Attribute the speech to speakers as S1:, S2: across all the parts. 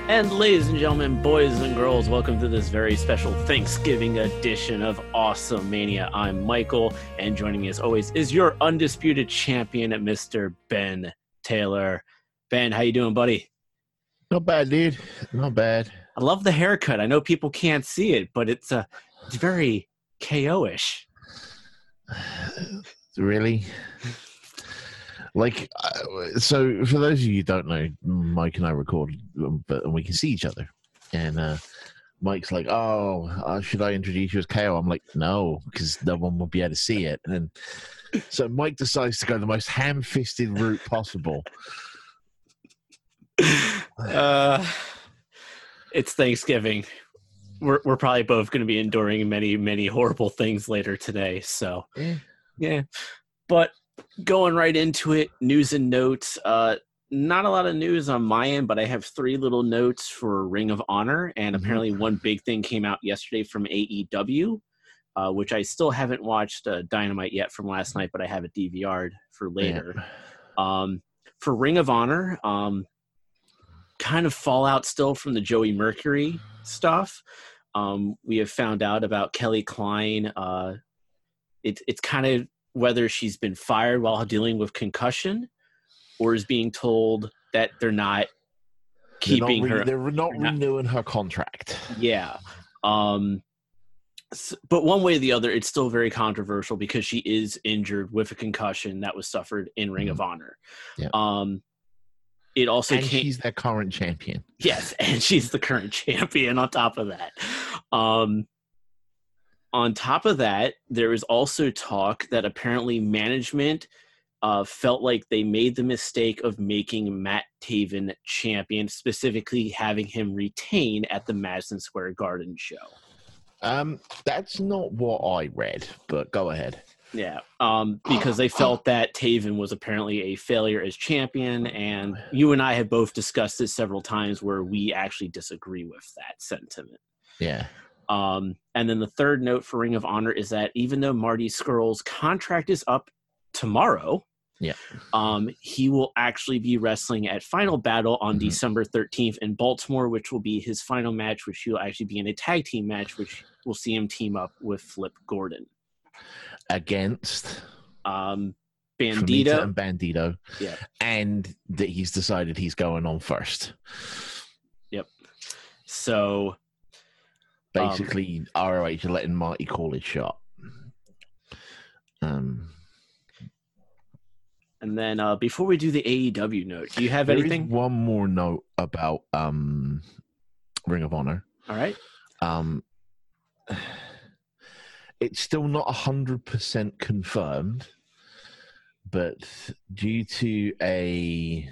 S1: And ladies and gentlemen, boys and girls, welcome to this very special Thanksgiving edition of Awesome Mania. I'm Michael, and joining me as always is your undisputed champion, Mr. Ben Taylor. Ben, how you doing, buddy?
S2: Not bad, dude. Not bad.
S1: I love the haircut. I know people can't see it, but it's very KO-ish.
S2: Really? Like, so for those of you who don't know, Mike and I record, but we can see each other. And Mike's like, "Oh, should I introduce you as KO?" I'm like, "No, because no one will be able to see it." And so Mike decides to go the most ham-fisted route possible.
S1: It's Thanksgiving. We're probably both going to be enduring many horrible things later today. So, yeah. But going right into it, news and notes. Not a lot of news on my end, but I have three little notes for Ring of Honor. And apparently one big thing came out yesterday from AEW, which I still haven't watched Dynamite yet from last night, but I have it DVR'd for later. Yeah. For Ring of Honor, kind of fallout still from the Joey Mercury stuff. We have found out about Kelly Klein. It's kind of whether she's been fired while dealing with concussion or is being told that they're not keeping her.
S2: They're not renewing her contract.
S1: Yeah. But one way or the other, it's still very controversial because she is injured with a concussion that was suffered in Ring of Honor.
S2: Yeah.
S1: It also
S2: she's their current champion.
S1: Yes, and she's the current champion on top of that. On top of that, there is also talk that apparently management felt like they made the mistake of making Matt Taven champion, specifically having him retain at the Madison Square Garden show.
S2: That's not what I read, but go ahead.
S1: Yeah, because they felt that Taven was apparently a failure as champion, and you and I have both discussed this several times where we actually disagree with that sentiment.
S2: Yeah.
S1: And then the third note for Ring of Honor is that even though Marty Scurll's contract is up tomorrow, he will actually be wrestling at Final Battle on December 13th in Baltimore, which will be his final match, which will actually be in a tag team match, which we'll see him team up with Flip Gordon.
S2: Against
S1: Bandito
S2: and Bandito.
S1: Yeah.
S2: And that he's decided he's going on first.
S1: Yep. So
S2: basically ROH are letting Marty call his shot.
S1: And then before we do the AEW note, do you have anything?
S2: There is one more note about Ring of Honor.
S1: All right.
S2: It's still not 100% confirmed, but due to a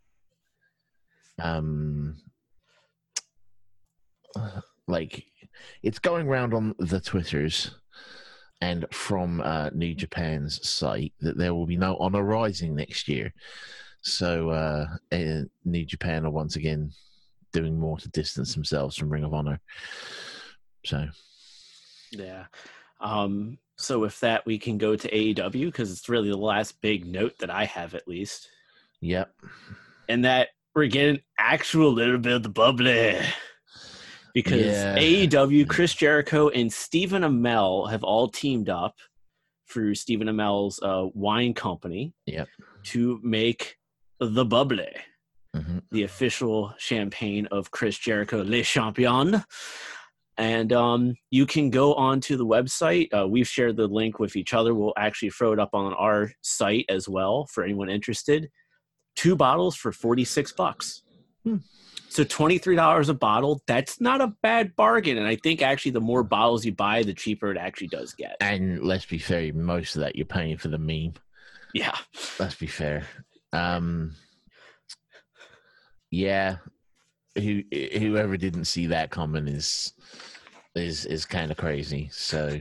S2: it's going around on the Twitters and from New Japan's site that there will be no Honor Rising next year. So New Japan are once again doing more to distance themselves from Ring of Honor. So,
S1: yeah. So with that, we can go to AEW because it's really the last big note that I have, at least.
S2: Yep.
S1: And that we're getting actual little bit of the bubbly. Because AEW, Chris Jericho, and Stephen Amell have all teamed up through Stephen Amell's wine company to make the bubbly, the official champagne of Chris Jericho, Le Champion. And you can go onto the website. We've shared the link with each other. We'll actually throw it up on our site as well for anyone interested. 2 bottles for $46. So $23 a bottle, that's not a bad bargain. And I think actually the more bottles you buy, the cheaper it actually does get.
S2: And let's be fair, most of that you're paying for the meme.
S1: Yeah.
S2: Let's be fair. Yeah. Whoever didn't see that coming is kind of crazy. So,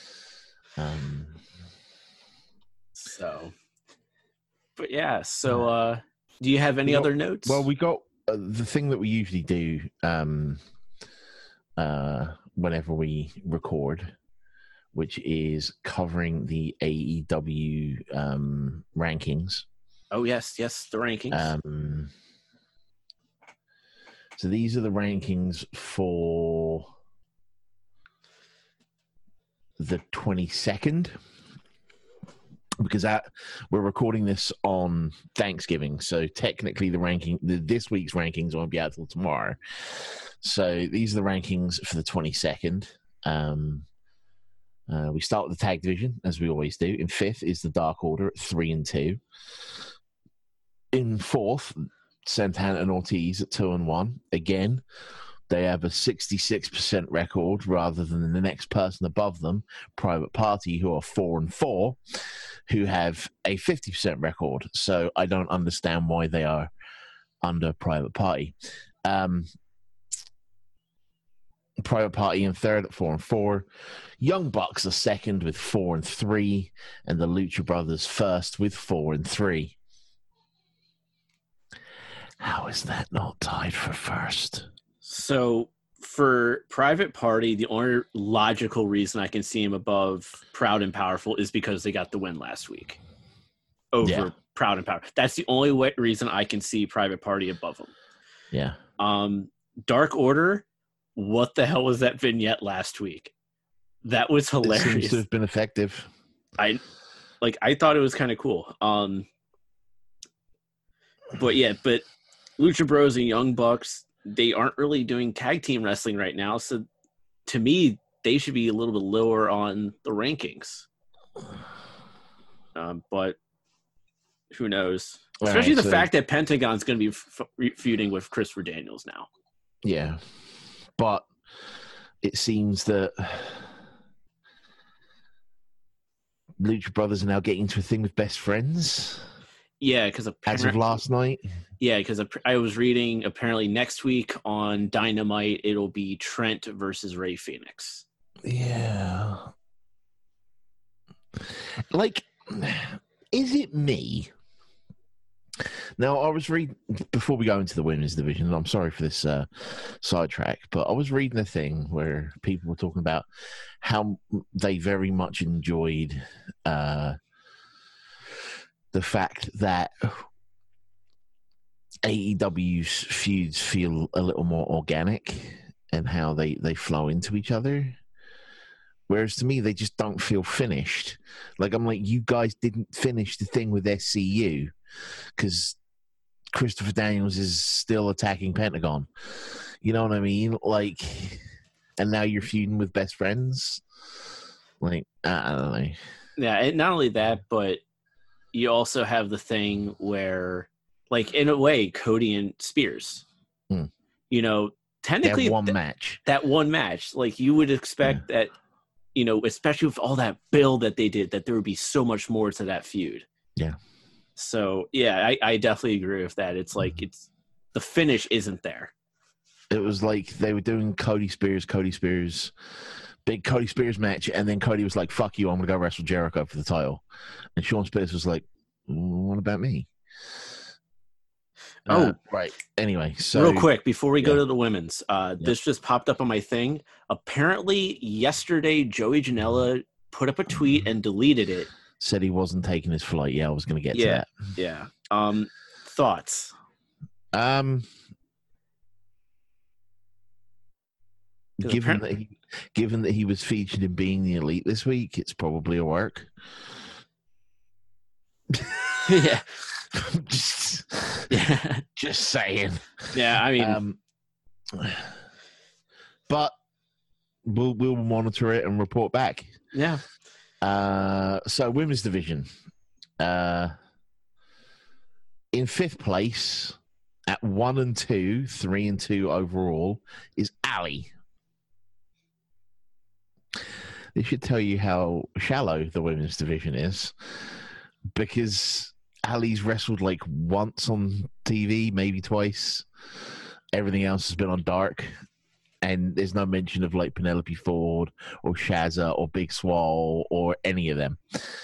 S1: but yeah. So, do you have any other notes?
S2: Well, we got the thing that we usually do whenever we record, which is covering the AEW rankings.
S1: Oh, yes, the rankings.
S2: So these are the rankings for the 22nd, because we're recording this on Thanksgiving. So technically this week's rankings won't be out till tomorrow. So these are the rankings for the 22nd. We start with the tag division, as we always do. In 5th is the Dark Order at 3-2. In 4th, Santana and Ortiz at 2-1. Again, they have a 66% record rather than the next person above them, Private Party, who are 4-4, who have a 50% record. So I don't understand why they are under Private Party. Private Party in 3rd at 4-4. Young Bucks are 2nd with 4-3, and the Lucha Brothers 1st with 4-3. How is that not tied for 1st?
S1: So for Private Party, the only logical reason I can see him above Proud and Powerful is because they got the win last week over Proud and Powerful. That's the only reason I can see Private Party above them.
S2: Yeah.
S1: Dark Order, what the hell was that vignette last week? That was hilarious.
S2: It seems to have been effective.
S1: I thought it was kind of cool. But Lucha Bros and Young Bucks, they aren't really doing tag team wrestling right now. So to me, they should be a little bit lower on the rankings. But who knows? Especially the fact that Pentagon's going to be feuding with Christopher Daniels now.
S2: Yeah. But it seems that Lucha Brothers are now getting into a thing with best friends.
S1: Yeah, because
S2: as of last night.
S1: Yeah, because I was reading, apparently next week on Dynamite, it'll be Trent versus Rey Fénix.
S2: Yeah. Like, is it me? Now, I was reading, before we go into the women's division, and I'm sorry for this sidetrack, but I was reading a thing where people were talking about how they very much enjoyed the fact that AEW's feuds feel a little more organic and how they flow into each other. Whereas to me, they just don't feel finished. Like, I'm like, you guys didn't finish the thing with SCU because Christopher Daniels is still attacking Pentagon. You know what I mean? Like, and now you're feuding with best friends. Like, I don't know.
S1: Yeah, and not only that, but you also have the thing where, like, in a way, Cody and Spears, you know, technically that one match, like, you would expect that, you know, especially with all that build that they did, that there would be so much more to that feud.
S2: Yeah.
S1: So, yeah, I definitely agree with that. It's like, it's the finish isn't there.
S2: It was like they were doing Cody Spears, big Cody Spears match, and then Cody was like, fuck you, I'm going to go wrestle Jericho for the title. And Shawn Spears was like, what about me? Right. Anyway, so
S1: real quick before we go to the women's, this just popped up on my thing. Apparently, yesterday Joey Janela put up a tweet and deleted it.
S2: Said he wasn't taking his flight. Yeah, I was going to get to that.
S1: Yeah. Thoughts?
S2: Given that he was featured in Being the Elite this week, it's probably a work.
S1: Yeah.
S2: Just saying.
S1: Yeah, I mean,
S2: but we'll monitor it and report back.
S1: Yeah.
S2: So women's division, in 5th place at 1-2, 3-2 overall is Ali. This should tell you how shallow the women's division is, because Ali's wrestled like once on TV, maybe twice. Everything else has been on Dark, and there's no mention of like Penelope Ford or Shazza or Big Swole or any of them.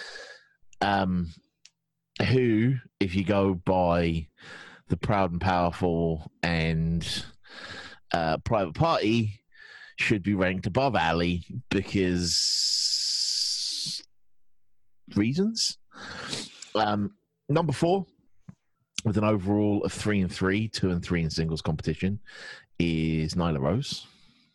S2: Who, if you go by the Proud and Powerful and Private Party, should be ranked above Ali because reasons. Number 4 with an overall of 3-3, 2-3 in singles competition, is Nyla Rose.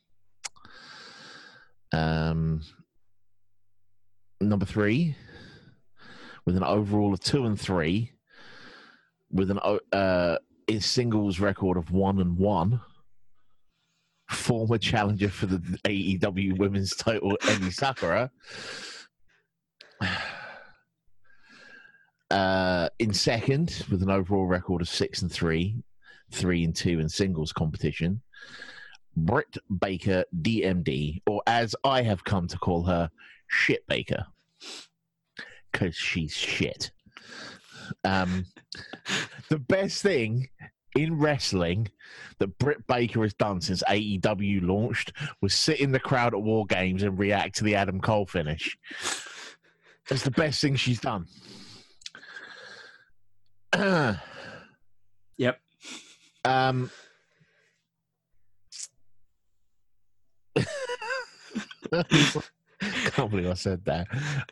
S2: Number 3, with an overall of 2-3, with an singles record of 1-1, former challenger for the AEW Women's title, Emi Sakura. In second, with an overall record of 6-3, 3-2 in singles competition, Britt Baker, DMD, or as I have come to call her, Shit Baker, because she's shit. The best thing in wrestling that Britt Baker has done since AEW launched was sit in the crowd at War Games and react to the Adam Cole finish. That's the best thing she's done.
S1: Yep.
S2: Can't believe I said that.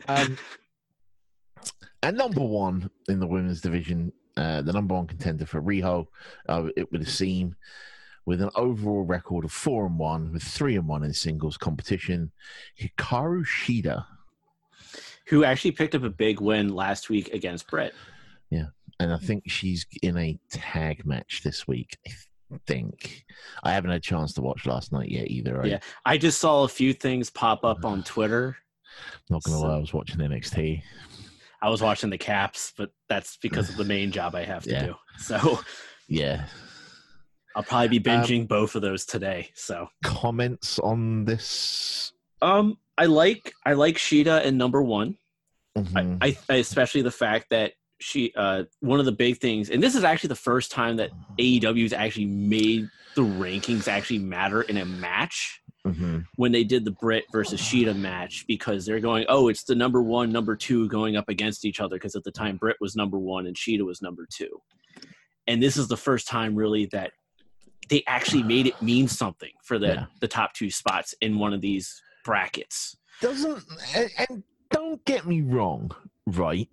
S2: And number 1 in the women's division, the number 1 contender for Riho, it would seem, with an overall record of 4-1, with 3-1 in singles competition, Hikaru Shida,
S1: who actually picked up a big win last week against Britt.
S2: Yeah, and I think she's in a tag match this week. I think I haven't had a chance to watch last night yet either. Right?
S1: Yeah, I just saw a few things pop up on Twitter.
S2: Not gonna lie, I was watching NXT.
S1: I was watching the Caps, but that's because of the main job I have to do. So,
S2: yeah,
S1: I'll probably be binging both of those today. So,
S2: comments on this?
S1: I like Shida in number 1.
S2: Mm-hmm.
S1: I especially the fact that she one of the big things, and this is actually the first time that AEW has actually made the rankings actually matter in a match.
S2: Mm-hmm.
S1: When they did the Britt versus Shida match, because they're going, oh, it's the number 1, number 2 going up against each other, because at the time Britt was number 1 and Shida was number 2. And this is the first time really that they actually made it mean something for the top 2 spots in one of these brackets.
S2: And don't get me wrong, right?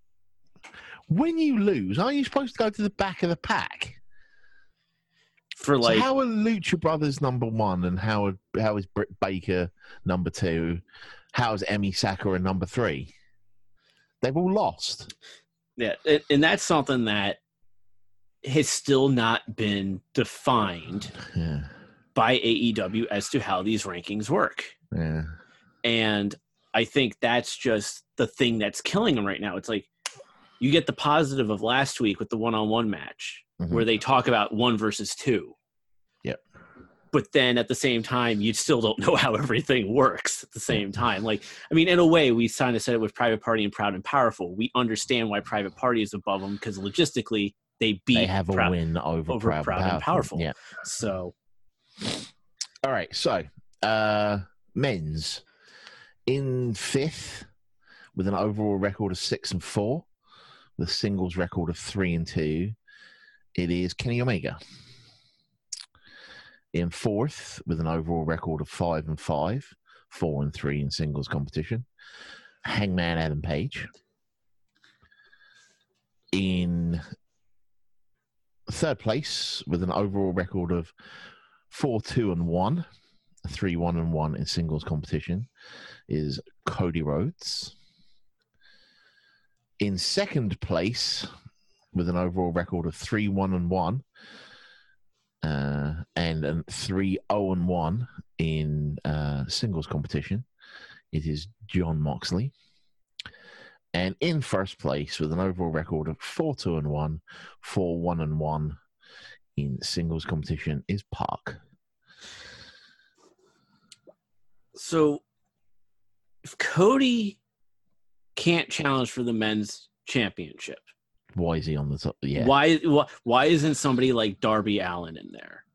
S2: When you lose, aren't you supposed to go to the back of the pack?
S1: For like,
S2: so how are Lucha Brothers number 1, and how is Britt Baker number 2? How is Emi Sakura number 3? They've all lost.
S1: Yeah, and that's something that has still not been defined by AEW as to how these rankings work.
S2: Yeah,
S1: and I think that's just the thing that's killing them right now. It's like you get the positive of last week with the one-on-one match, where they talk about 1 versus 2.
S2: Yep.
S1: But then at the same time, you still don't know how everything works at the same time. Like, I mean, in a way, we kind of said it with Private Party and Proud and Powerful. We understand why Private Party is above them, because logistically, they
S2: have a win over Proud and Powerful.
S1: Yeah. So.
S2: All right. So, men's in 5th with an overall record of 6-4, with a singles record of 3-2. It is Kenny Omega. In 4th, with an overall record of 5-5, 4-3 in singles competition, Hangman Adam Page. In 3rd place, with an overall record of 4-2-1, 3-1-1 in singles competition, is Cody Rhodes. In 2nd place, with an overall record of 3-1-1 and 3-0-1 in singles competition, it is Jon Moxley. And in 1st place, with an overall record of 4-2-1, 4-1-1 in singles competition, is Park.
S1: So, if Cody can't challenge for the men's championship,
S2: why is he on the top? Yeah.
S1: Why isn't somebody like Darby Allin in there,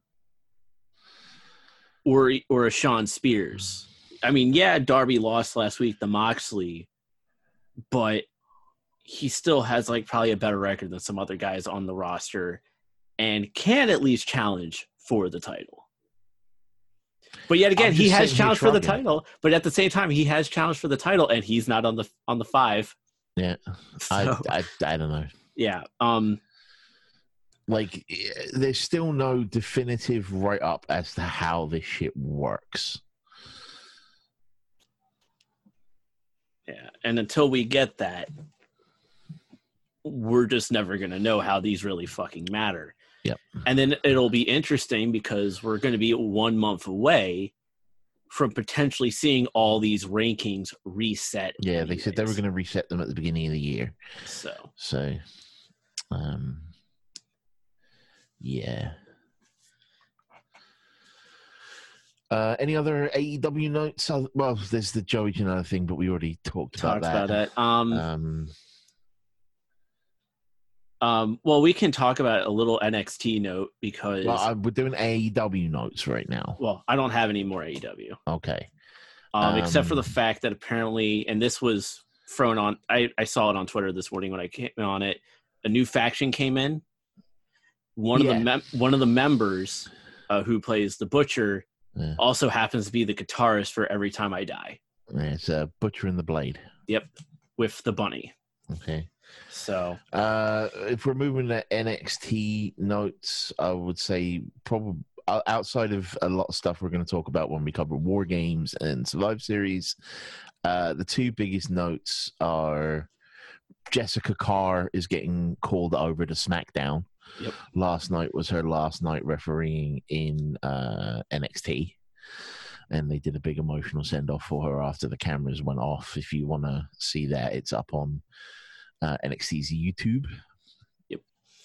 S1: or a Shawn Spears? I mean, yeah, Darby lost last week to Moxley, but he still has like probably a better record than some other guys on the roster, and can at least challenge for the title. But yet again, he has challenged for the title. But at the same time, he has challenged for the title, and he's not on the 5.
S2: Yeah, so, I don't know.
S1: Yeah.
S2: Like, there's still no definitive write-up as to how this shit works.
S1: Yeah, and until we get that, we're just never going to know how these really fucking matter.
S2: Yep.
S1: And then it'll be interesting because we're going to be 1 month away from potentially seeing all these rankings reset.
S2: Yeah,
S1: anyways.
S2: they said they were going to reset them at the beginning of the year.
S1: So,
S2: yeah. Any other AEW notes? Well, there's the Joey Janela thing, but we already talked about that.
S1: Well, we can talk about a little NXT note because
S2: we're doing AEW notes right now.
S1: Well, I don't have any more AEW.
S2: Okay.
S1: Except for the fact that apparently, and this was thrown on, I saw it on Twitter this morning when I came on it. A new faction came in. One of the members who plays the Butcher also happens to be the guitarist for Every Time I Die.
S2: Yeah, it's Butcher and the Blade.
S1: Yep, with the bunny.
S2: Okay.
S1: So,
S2: if we're moving to NXT notes, I would say probably outside of a lot of stuff we're going to talk about when we cover War Games and Survivor Series, the two biggest notes are Jessica Carr is getting called over to SmackDown.
S1: Yep.
S2: Last night was her last night refereeing in NXT. And they did a big emotional send-off for her after the cameras went off. If you want to see that, it's up on NXT's YouTube.
S1: Yep.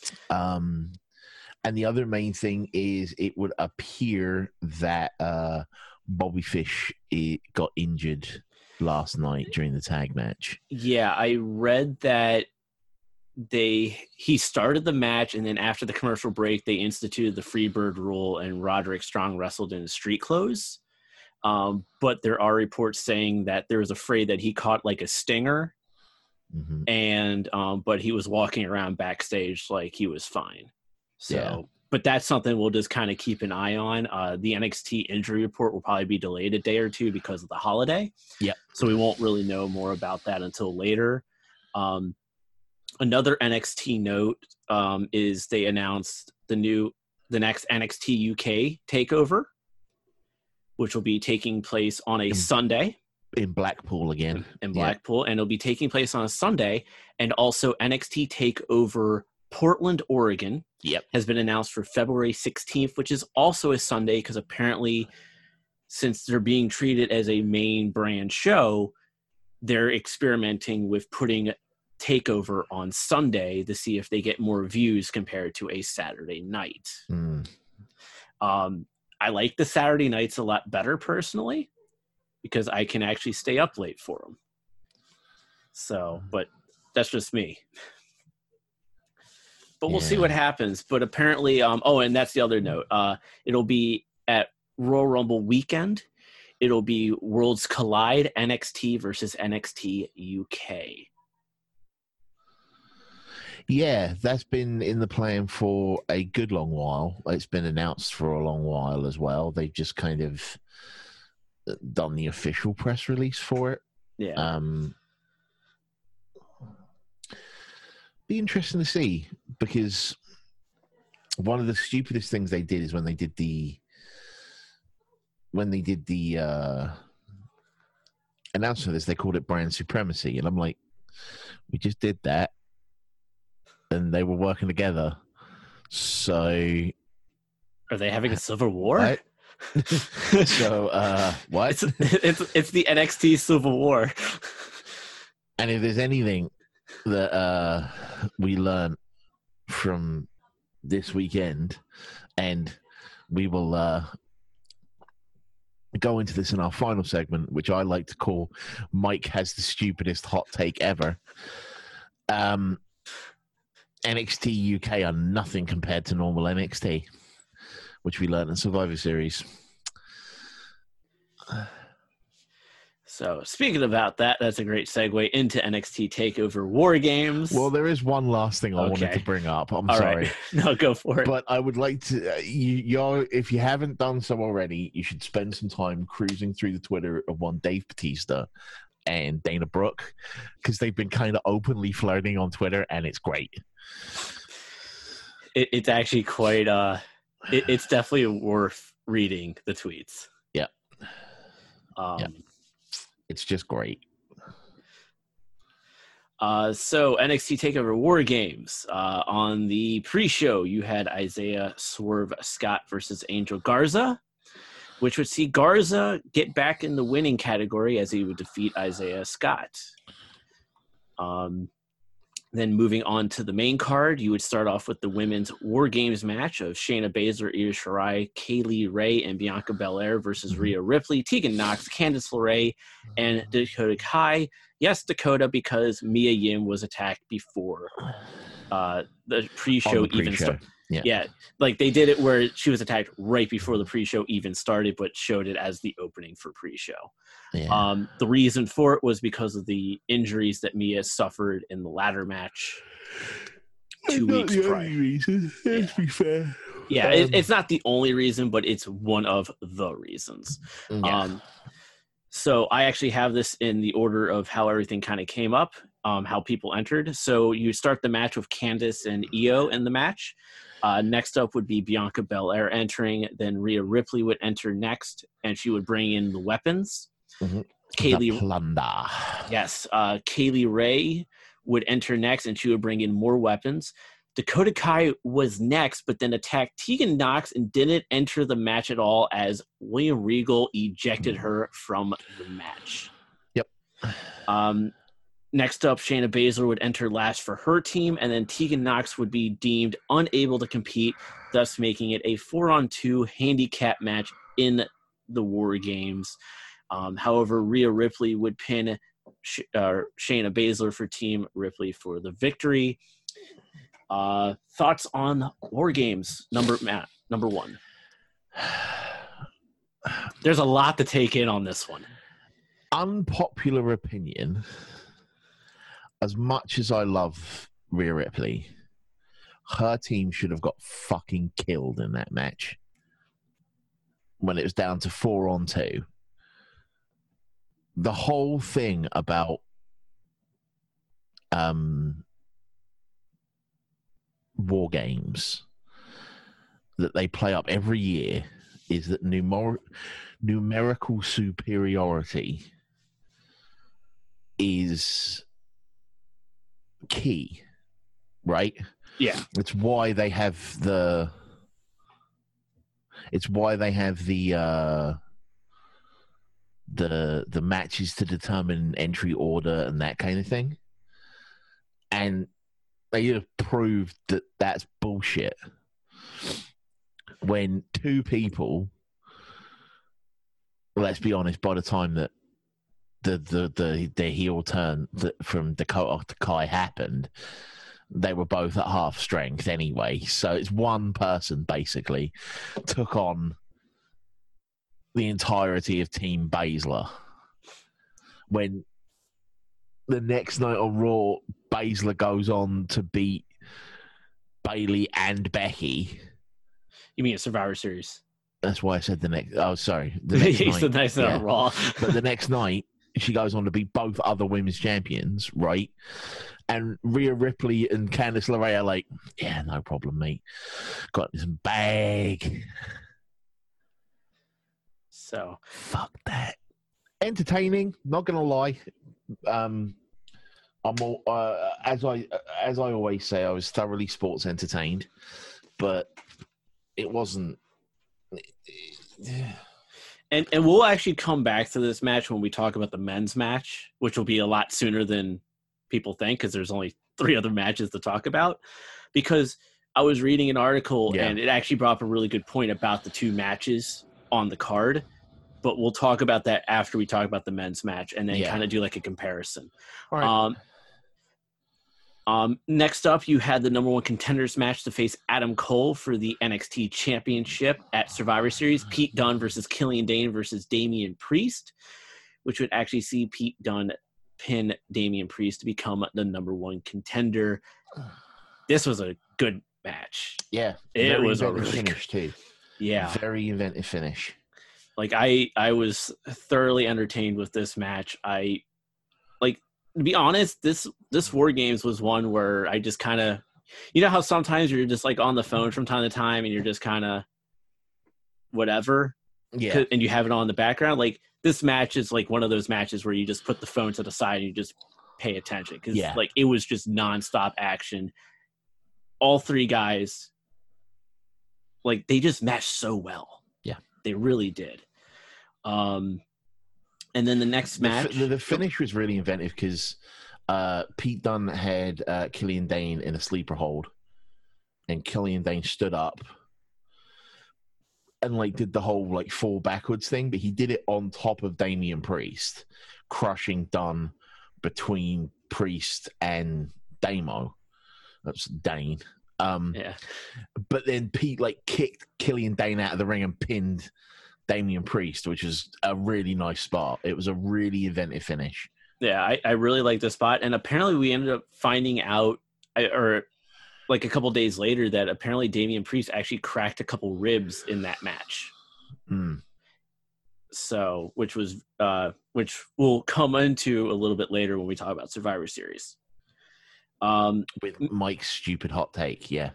S2: And the other main thing is it would appear that Bobby Fish got injured last night during the tag match.
S1: Yeah, I read that he started the match, and then after the commercial break, they instituted the Freebird rule, and Roderick Strong wrestled in street clothes. But there are reports saying that there was afraid that he caught like a stinger, and but he was walking around backstage like he was fine. So, yeah. But that's something we'll just kind of keep an eye on. The NXT injury report will probably be delayed a day or two because of the holiday.
S2: Yeah. So
S1: we won't really know more about that until later. Another NXT note is they announced the next NXT UK takeover, which will be taking place on a Sunday.
S2: In Blackpool again.
S1: In Blackpool. Yeah. And it'll be taking place on a Sunday. And also NXT TakeOver Portland, Oregon has been announced for February 16th, which is also a Sunday because apparently since they're being treated as a main brand show, they're experimenting with putting TakeOver on Sunday to see if they get more views compared to a Saturday night. I like the Saturday nights a lot better personally because I can actually stay up late for them. So, but that's just me. But we'll see what happens. But apparently, and that's the other note. It'll be at Royal Rumble weekend. It'll be Worlds Collide NXT versus NXT UK.
S2: Yeah, that's been in the plan for a good long while. It's been announced for a long while as well. They've just kind of done the official press release for it.
S1: Yeah.
S2: Be interesting to see because one of the stupidest things they did is when they did the announcement of this, they called it brand supremacy, and I'm like, we just did that. And they were working together. So,
S1: are they having a civil war?
S2: What? So, what?
S1: It's the NXT Civil War.
S2: And if there's anything that we learned from this weekend, and we will go into this in our final segment, which I like to call Mike has the stupidest hot take ever. NXT UK are nothing compared to normal NXT, which we learned in Survivor Series.
S1: So, speaking about that, that's a great segue into NXT TakeOver War Games.
S2: Well, there is one last thing I wanted to bring up. I'm sorry.
S1: Right. No, go for it.
S2: But I would like to, if you haven't done so already, you should spend some time cruising through the Twitter of one Dave Bautista and Dana Brooke, because they've been kind of openly flirting on Twitter, and it's great.
S1: It's actually quite it's definitely worth reading the tweets.
S2: Yeah. It's just great.
S1: So NXT TakeOver War Games. On the pre-show, you had Isaiah Swerve Scott versus Angel Garza, which would see Garza get back in the winning category as he would defeat Isaiah Scott. Then moving on to the main card, you would start off with the women's War Games match of Shayna Baszler, Io Shirai, Kaylee Ray, and Bianca Belair versus Rhea Ripley, Tegan Nox, Candice LeRae, and Dakota Kai. Yes, Dakota, because Mia Yim was attacked before the pre-show even started. Yeah, like they did it where she was attacked right before the pre-show even started, but showed it as the opening for pre-show. Yeah. The reason for it was because of the injuries that Mia suffered in the ladder match 2 weeks prior.
S2: Reason, let's be fair.
S1: Yeah, it's not the only reason, but it's one of the reasons. Yeah. So I actually have this in the order of how everything kind of came up, how people entered. So you start the match with Candice and Io in the match. Next up would be Bianca Belair entering. Then Rhea Ripley would enter next, and she would bring in the weapons.
S2: Mm-hmm.
S1: Kaylee
S2: Plunder.
S1: Yes. Kaylee Ray would enter next, and she would bring in more weapons. Dakota Kai was next, but then attacked Tegan Nox and didn't enter the match at all as William Regal ejected her from the match.
S2: Yep.
S1: Next up, Shayna Baszler would enter last for her team, and then Tegan Nox would be deemed unable to compete, thus making it a 4-on-2 handicap match in the War Games. However, Rhea Ripley would pin Shayna Baszler for Team Ripley for the victory. Thoughts on War Games, number one? There's a lot to take in on this one.
S2: Unpopular opinion. As much as I love Rhea Ripley, her team should have got fucking killed in that match when it was down to 4-on-2. The whole thing about War Games that they play up every year is that numerical superiority is key, right?
S1: Yeah.
S2: It's why they have the matches to determine entry order and that kind of thing. And they have proved that that's bullshit. When two people, let's be honest, by the time that the heel turn from Dakota to Kai happened, they were both at half strength anyway. So it's one person basically took on the entirety of Team Baszler. When the next night on Raw, Baszler goes on to beat Bayley and Becky.
S1: You mean a Survivor Series?
S2: That's why I said the next. Oh, sorry. The next night,
S1: on Raw.
S2: But the next night, she goes on to beat both other women's champions, right? And Rhea Ripley and Candice LeRae are like, yeah, no problem, mate. Got this bag.
S1: So
S2: fuck that. Entertaining, not gonna lie. I'm all, as I always say, I was thoroughly sports entertained, but it wasn't.
S1: And we'll actually come back to this match when we talk about the men's match, which will be a lot sooner than people think, because there's only 3 other matches to talk about. Because I was reading an article and it actually brought up a really good point about the 2 matches on the card. But we'll talk about that after we talk about the men's match, and then kind of do like a comparison.
S2: All right.
S1: Next up, you had the number 1 contenders match to face Adam Cole for the NXT Championship at Survivor Series. Pete Dunne versus Killian Dane versus Damian Priest, which would actually see Pete Dunne pin Damian Priest to become the number 1 contender. This was a good match.
S2: Yeah.
S1: It was a
S2: really
S1: finish
S2: too.
S1: Yeah.
S2: Very inventive finish.
S1: Like I was thoroughly entertained with this match. To be honest, this War Games was one where I just kind of you know how sometimes you're just like on the phone from time to time and you're just kind of whatever,
S2: Yeah.
S1: and you have it on in the background. Like this match is like one of those matches where you just put the phone to the side and you just pay attention because like it was just nonstop action. All three guys, like they just matched so well.
S2: Yeah,
S1: they really did. And then the next match,
S2: the finish was really inventive because Pete Dunne had Killian Dane in a sleeper hold, and Killian Dane stood up and like did the whole like fall backwards thing, but he did it on top of Damian Priest, crushing Dunne between Priest and Damo. That's Dane.
S1: yeah.
S2: But then Pete like kicked Killian Dane out of the ring and pinned Damian Priest, which is a really nice spot. It was a really inventive finish.
S1: Yeah, I really like the spot. And apparently we ended up finding out, or like a couple days later, that apparently Damian Priest actually cracked a couple ribs in that match. So, which we'll come into a little bit later when we talk about Survivor Series.
S2: With Mike's stupid hot take, yeah.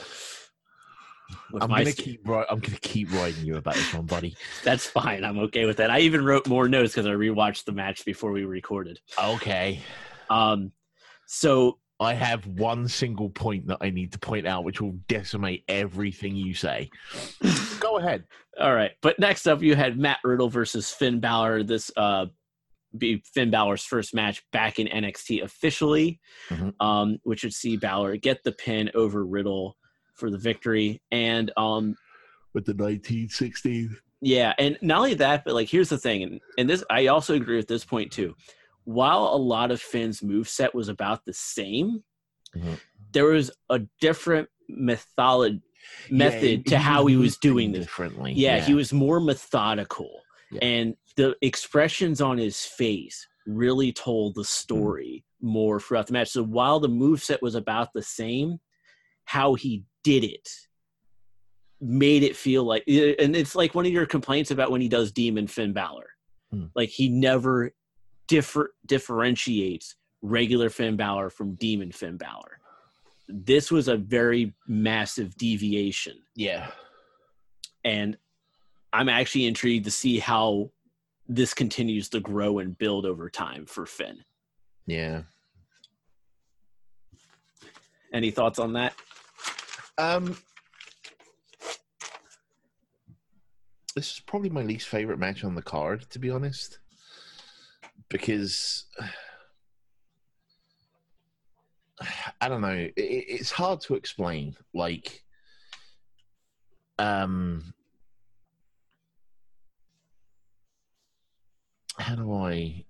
S1: With
S2: I'm gonna keep riding you about this one, buddy.
S1: That's fine. I'm okay with that. I even wrote more notes because I rewatched the match before we recorded.
S2: Okay.
S1: So
S2: I have one single point that I need to point out, which will decimate everything you say. Go ahead.
S1: All right. But next up, you had Matt Riddle versus Finn Balor. This be Finn Balor's first match back in NXT officially, which would see Balor get the pin over Riddle for the victory. And
S2: with the 1916.
S1: Yeah, and not only that, but like here's the thing, and this I also agree with this point too. While a lot of Finn's moveset was about the same, there was a different method to how he was doing this
S2: differently.
S1: Yeah, he was more methodical, and the expressions on his face really told the story more throughout the match. So while the moveset was about the same, how he did it made it feel like, and it's like one of your complaints about when he does Demon Finn Balor. Like he never differentiates regular Finn Balor from Demon Finn Balor. This was a very massive deviation.
S2: Yeah.
S1: And I'm actually intrigued to see how this continues to grow and build over time for Finn.
S2: Yeah.
S1: Any thoughts on that?
S2: This is probably my least favorite match on the card, to be honest, because I don't know. It's hard to explain. Like, how do I?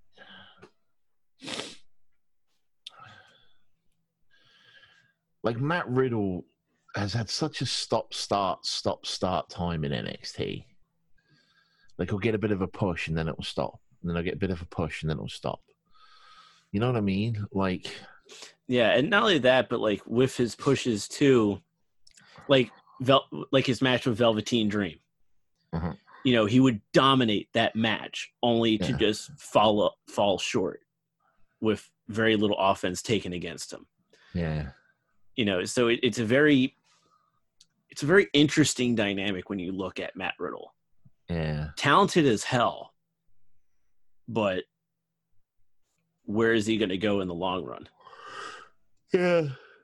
S2: Like Matt Riddle has had such a stop-start time in NXT. Like he'll get a bit of a push and then it will stop. And then I'll get a bit of a push and then it'll stop. You know what I mean? Like,
S1: yeah, and not only that, but like with his pushes too, like his match with Velveteen Dream. You know, he would dominate that match only to just fall short with very little offense taken against him.
S2: Yeah.
S1: You know, so it's a very interesting dynamic when you look at Matt Riddle.
S2: Yeah.
S1: Talented as hell, but where is he going to go in the long run?
S2: Yeah.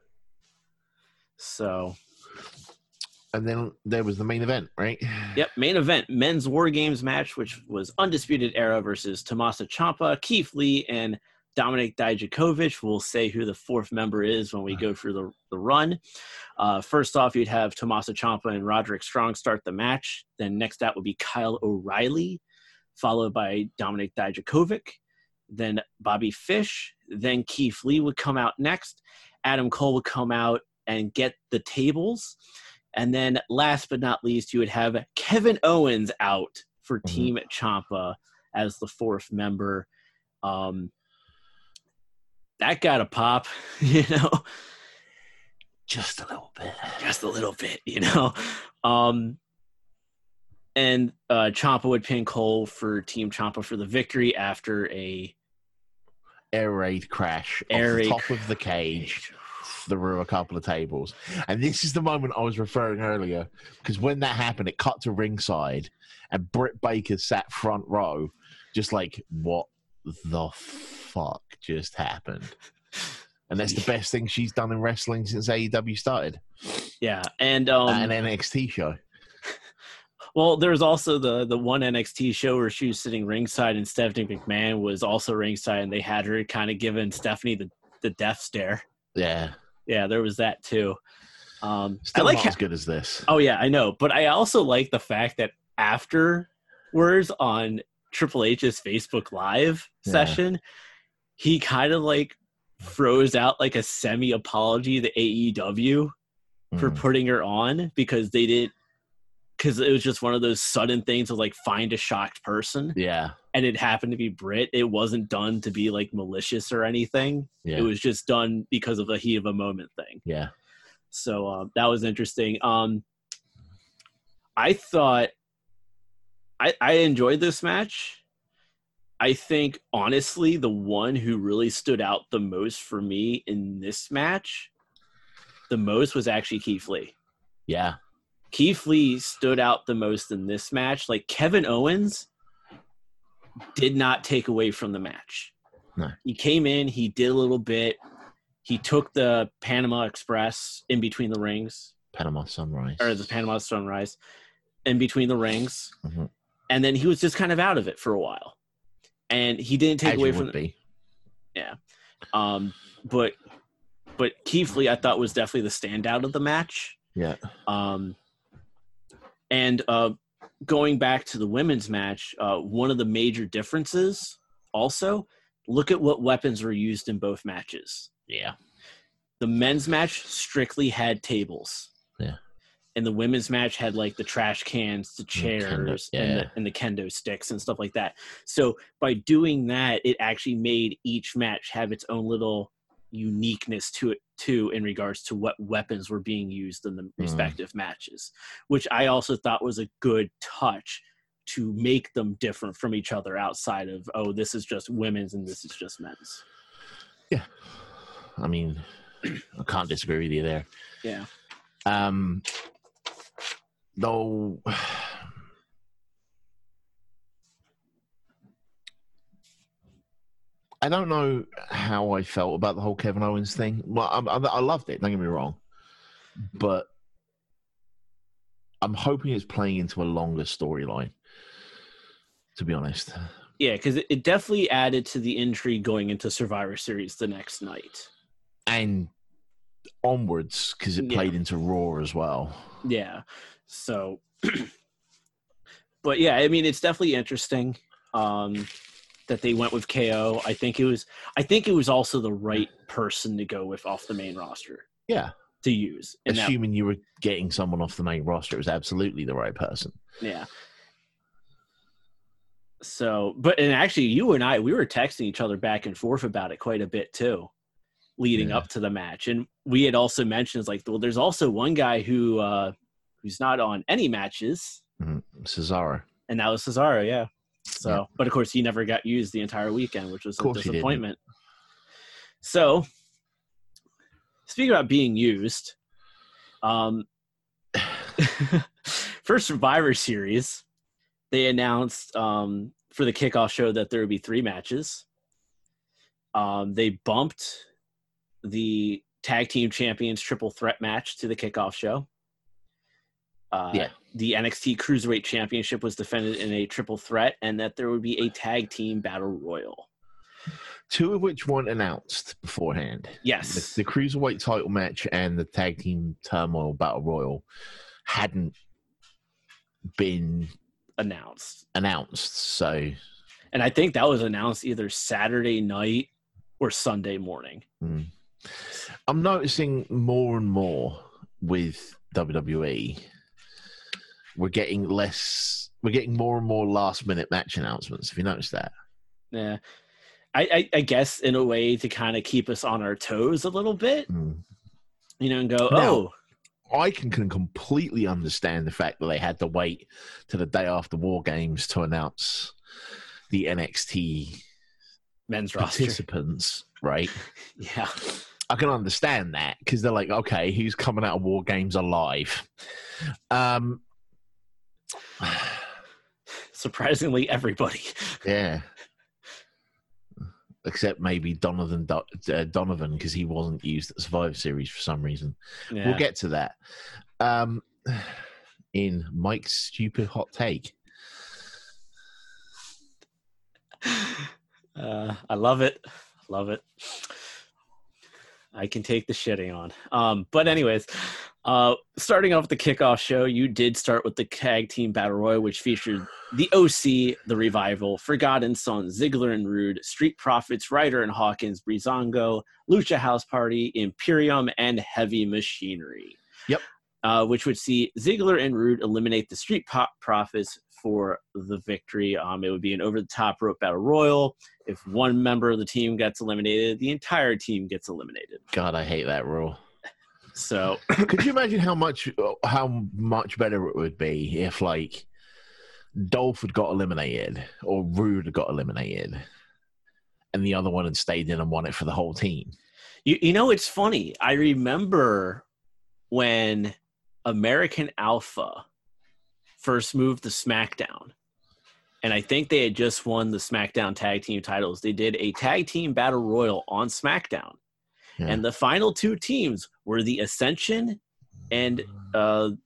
S1: So.
S2: And then there was the main event, right?
S1: Yep, main event, men's War Games match, which was Undisputed Era versus Tommaso Ciampa, Keith Lee, and Dominik Dijakovic. We'll say who the fourth member is when we go through the run. First off, you'd have Tommaso Ciampa and Roderick Strong start the match. Then next out would be Kyle O'Reilly, followed by Dominik Dijakovic. Then Bobby Fish. Then Keith Lee would come out next. Adam Cole would come out and get the tables. And then last but not least, you would have Kevin Owens out for Team Ciampa as the fourth member. That got a pop, you know.
S2: Just a little bit,
S1: you know. And Ciampa would pin Cole for Team Ciampa for the victory after a
S2: air raid crash off the top of the cage through a couple of tables. And this is the moment I was referring earlier, because when that happened, it cut to ringside, and Britt Baker sat front row, just like, what the fuck just happened? And that's the best thing she's done in wrestling since AEW started.
S1: Yeah, and
S2: an NXT show.
S1: Well, there was also the one NXT show where she was sitting ringside and Stephanie McMahon was also ringside, and they had her kind of giving Stephanie the death stare.
S2: Yeah.
S1: Yeah, there was that too.
S2: Still
S1: I like
S2: not as good as this.
S1: Oh, yeah, I know. But I also like the fact that afterwards on Triple H's Facebook Live session, he kind of like froze out like a semi-apology to AEW for putting her on because they didn't. Because it was just one of those sudden things of like find a shocked person.
S2: Yeah.
S1: And it happened to be Britt. It wasn't done to be like malicious or anything.
S2: Yeah.
S1: It was just done because of a heat of a moment thing.
S2: Yeah.
S1: So that was interesting. I thought I enjoyed this match. I think, honestly, the one who really stood out the most for me in this match, the most was actually Keith Lee.
S2: Yeah.
S1: Keith Lee stood out the most in this match. Like, Kevin Owens did not take away from the match.
S2: No.
S1: He came in, he did a little bit. He took the Panama Express in between the rings.
S2: Panama Sunrise.
S1: Or the Panama Sunrise in between the rings.
S2: Mm-hmm.
S1: And then he was just kind of out of it for a while. And he didn't take away from
S2: be.
S1: Yeah. But Keith Lee, I thought, was definitely the standout of the match.
S2: Yeah.
S1: And going back to the women's match, one of the major differences also, look at what weapons were used in both matches.
S2: Yeah.
S1: The men's match strictly had tables.
S2: Yeah.
S1: And the women's match had like the trash cans, the chairs, and the kendo sticks and stuff like that. So by doing that, it actually made each match have its own little uniqueness to it too, in regards to what weapons were being used in the respective matches, which I also thought was a good touch to make them different from each other outside of, oh, this is just women's and this is just men's.
S2: Yeah. I mean, I can't disagree with you there.
S1: Yeah.
S2: Though I don't know how I felt about the whole Kevin Owens thing. Well, I loved it, don't get me wrong. But I'm hoping it's playing into a longer storyline, to be honest.
S1: Yeah, because it definitely added to the intrigue going into Survivor Series the next night.
S2: And onwards, because it played into Raw as well.
S1: Yeah. So, but yeah, I mean, it's definitely interesting that they went with KO. I think it was also the right person to go with off the main roster.
S2: Yeah.
S1: To use.
S2: And assuming you were getting someone off the main roster, it was absolutely the right person.
S1: Yeah. So, and actually you and I, we were texting each other back and forth about it quite a bit too, leading up to the match. And we had also mentioned, it's like, well, there's also one guy who's not on any matches.
S2: Cesaro.
S1: And that was Cesaro, yeah. So, but of course he never got used the entire weekend, which was a disappointment. So, speaking about being used, for Survivor Series, they announced for the kickoff show that there would be 3 matches. They bumped the tag team champions triple threat match to the kickoff show. The NXT Cruiserweight Championship was defended in a triple threat, and that there would be a tag team battle royal.
S2: 2 of which weren't announced beforehand.
S1: Yes.
S2: The Cruiserweight title match and the tag team turmoil battle royal hadn't been
S1: announced.
S2: So,
S1: and I think that was announced either Saturday night or Sunday morning.
S2: I'm noticing more and more with WWE. We're getting more and more last minute match announcements. Have you noticed that?
S1: Yeah. I guess in a way to kind of keep us on our toes a little bit, and go,
S2: I can completely understand the fact that they had to wait to the day after War Games to announce the NXT
S1: men's
S2: participants,
S1: roster.
S2: Right?
S1: Yeah.
S2: I can understand that because they're like, okay, who's coming out of War Games alive?
S1: Surprisingly, everybody.
S2: Yeah. Except maybe Donovan because he wasn't used at Survivor Series for some reason.
S1: Yeah.
S2: We'll get to that. In Mike's stupid hot take.
S1: I love it. Love it. I can take the shitting on. But anyways, starting off the kickoff show, you did start with the tag team battle royal, which featured the OC, the Revival, Forgotten Sons, Ziggler and Rude, Street Profits, Ryder and Hawkins, Breezango, Lucha House Party, Imperium, and Heavy Machinery.
S2: Yep.
S1: Which would see Ziggler and Rude eliminate the Street Profits for the victory. It would be an over-the-top rope battle royal. If one member of the team gets eliminated, the entire team gets eliminated.
S2: God, I hate that rule.
S1: So,
S2: could you imagine how much better it would be if, like, Dolph had got eliminated or Rude had got eliminated, and the other one had stayed in and won it for the whole team?
S1: You know, it's funny. I remember when American Alpha first moved to SmackDown, and I think they had just won the SmackDown tag team titles. They did a tag team battle royal on SmackDown, and the final two teams were the Ascension and Mojo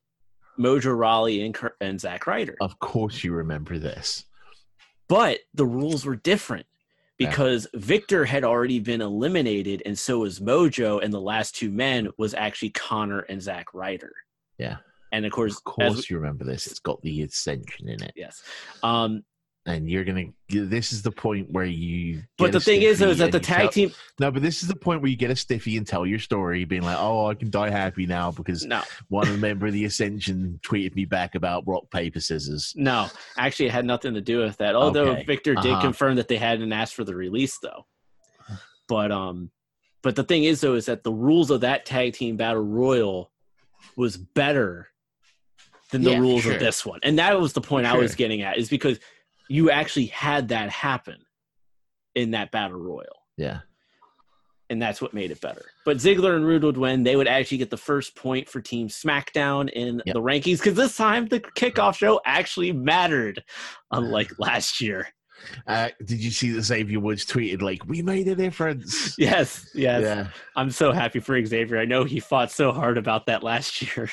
S1: Rawley and Zack Ryder.
S2: Of course you remember this.
S1: But the rules were different because Victor had already been eliminated, and so was Mojo, and the last two men was actually Connor and Zack Ryder.
S2: Yeah.
S1: And of course
S2: you remember this. It's got the Ascension in it.
S1: Yes.
S2: And you're going to, this is the point where you.
S1: But the thing is, though, is that the tag team.
S2: No, but this is the point where you get a stiffy and tell your story, being like, oh, I can die happy now because one member of the Ascension tweeted me back about rock, paper, scissors.
S1: No, actually, it had nothing to do with that. Although Victor did confirm that they hadn't asked for the release, though. But the thing is, though, is that the rules of that tag team battle royal was better than the rules of this one. And that was the point I was getting at, is because you actually had that happen in that battle royal.
S2: Yeah.
S1: And that's what made it better. But Ziggler and Rude would win. They would actually get the first point for Team SmackDown in the rankings, because this time the kickoff show actually mattered, unlike last year.
S2: Did you see that Xavier Woods tweeted, like, we made a difference?
S1: Yes.
S2: Yeah.
S1: I'm so happy for Xavier. I know he fought so hard about that last year.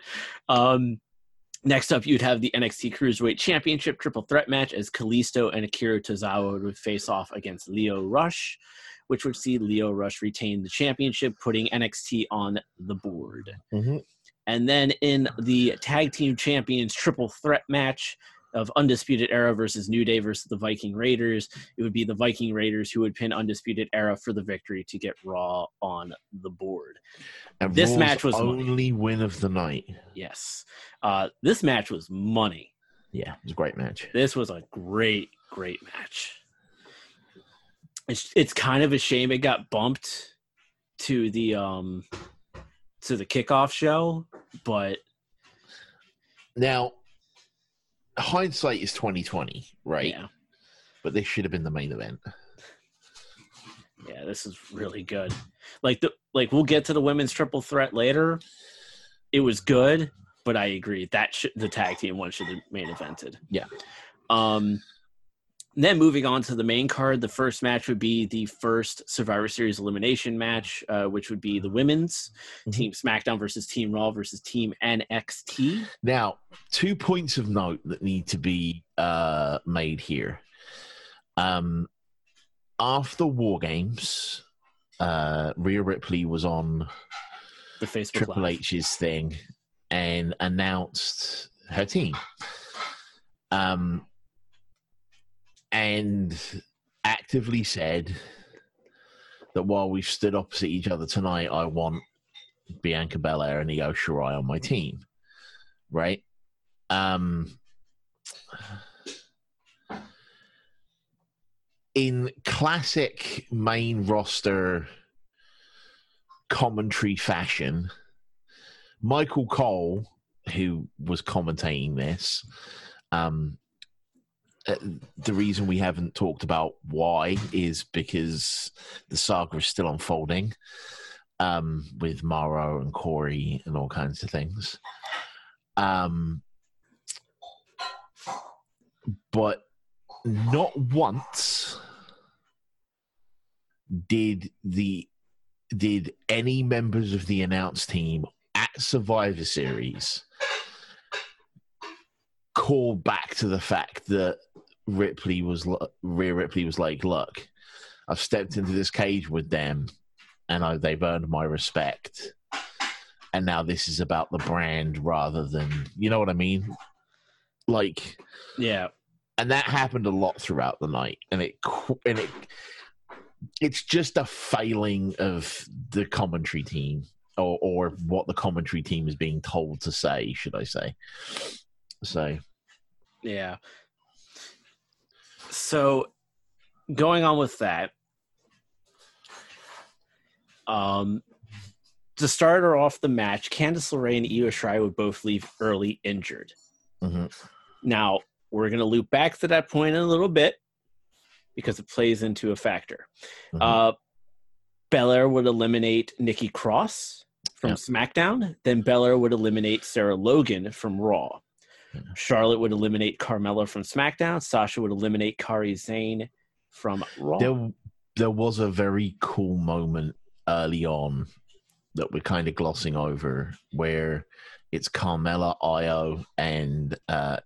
S1: Next up, you'd have the NXT Cruiserweight Championship triple threat match, as Kalisto and Akira Tozawa would face off against Lio Rush, which would see Lio Rush retain the championship, putting NXT on the board.
S2: Mm-hmm.
S1: And then in the Tag Team Champions triple threat match of Undisputed Era versus New Day versus the Viking Raiders, it would be the Viking Raiders who would pin Undisputed Era for the victory to get Raw on the board.
S2: And
S1: this
S2: Raw's
S1: match was
S2: only win of the night.
S1: Yes. This match was money.
S2: Yeah, it was a great match.
S1: This was a great match. It's kind of a shame it got bumped to the kickoff show, but
S2: now hindsight is 2020, right?
S1: Yeah.
S2: But this should have been the main event.
S1: Yeah, this is really good. Like we'll get to the women's triple threat later. It was good, but I agree that the tag team one should have main evented.
S2: Yeah.
S1: Then moving on to the main card, the first match would be the first Survivor Series elimination match, which would be the women's Team SmackDown versus Team Raw versus Team NXT.
S2: Now, 2 points of note that need to be made here. After War Games, Rhea Ripley was on
S1: the Facebook
S2: Triple
S1: Live.
S2: H's thing and announced her team. And actively said that while we've stood opposite each other tonight, I want Bianca Belair and Io Shirai on my team. Right? In classic main roster commentary fashion, Michael Cole, who was commentating this, the reason we haven't talked about why is because the saga is still unfolding. with Morrow and Corey and all kinds of things. But not once did any members of the announced team at Survivor Series call back to the fact that Rhea Ripley was like, look, I've stepped into this cage with them and they've earned my respect. And now this is about the brand rather than, you know what I mean? Like,
S1: yeah.
S2: And that happened a lot throughout the night. It's just a failing of the commentary team or what the commentary team is being told to say, should I say. So,
S1: yeah. So, going on with that, to start her off the match, Candice LeRae and Io Shirai would both leave early injured.
S2: Mm-hmm.
S1: Now, we're going to loop back to that point in a little bit because it plays into a factor.
S2: Mm-hmm.
S1: Belair would eliminate Nikki Cross from SmackDown. Then Belair would eliminate Sarah Logan from Raw. Yeah. Charlotte would eliminate Carmella from SmackDown. Sasha would eliminate Kairi Sane from Raw.
S2: There was a very cool moment early on that we're kind of glossing over where it's Carmella, Io, and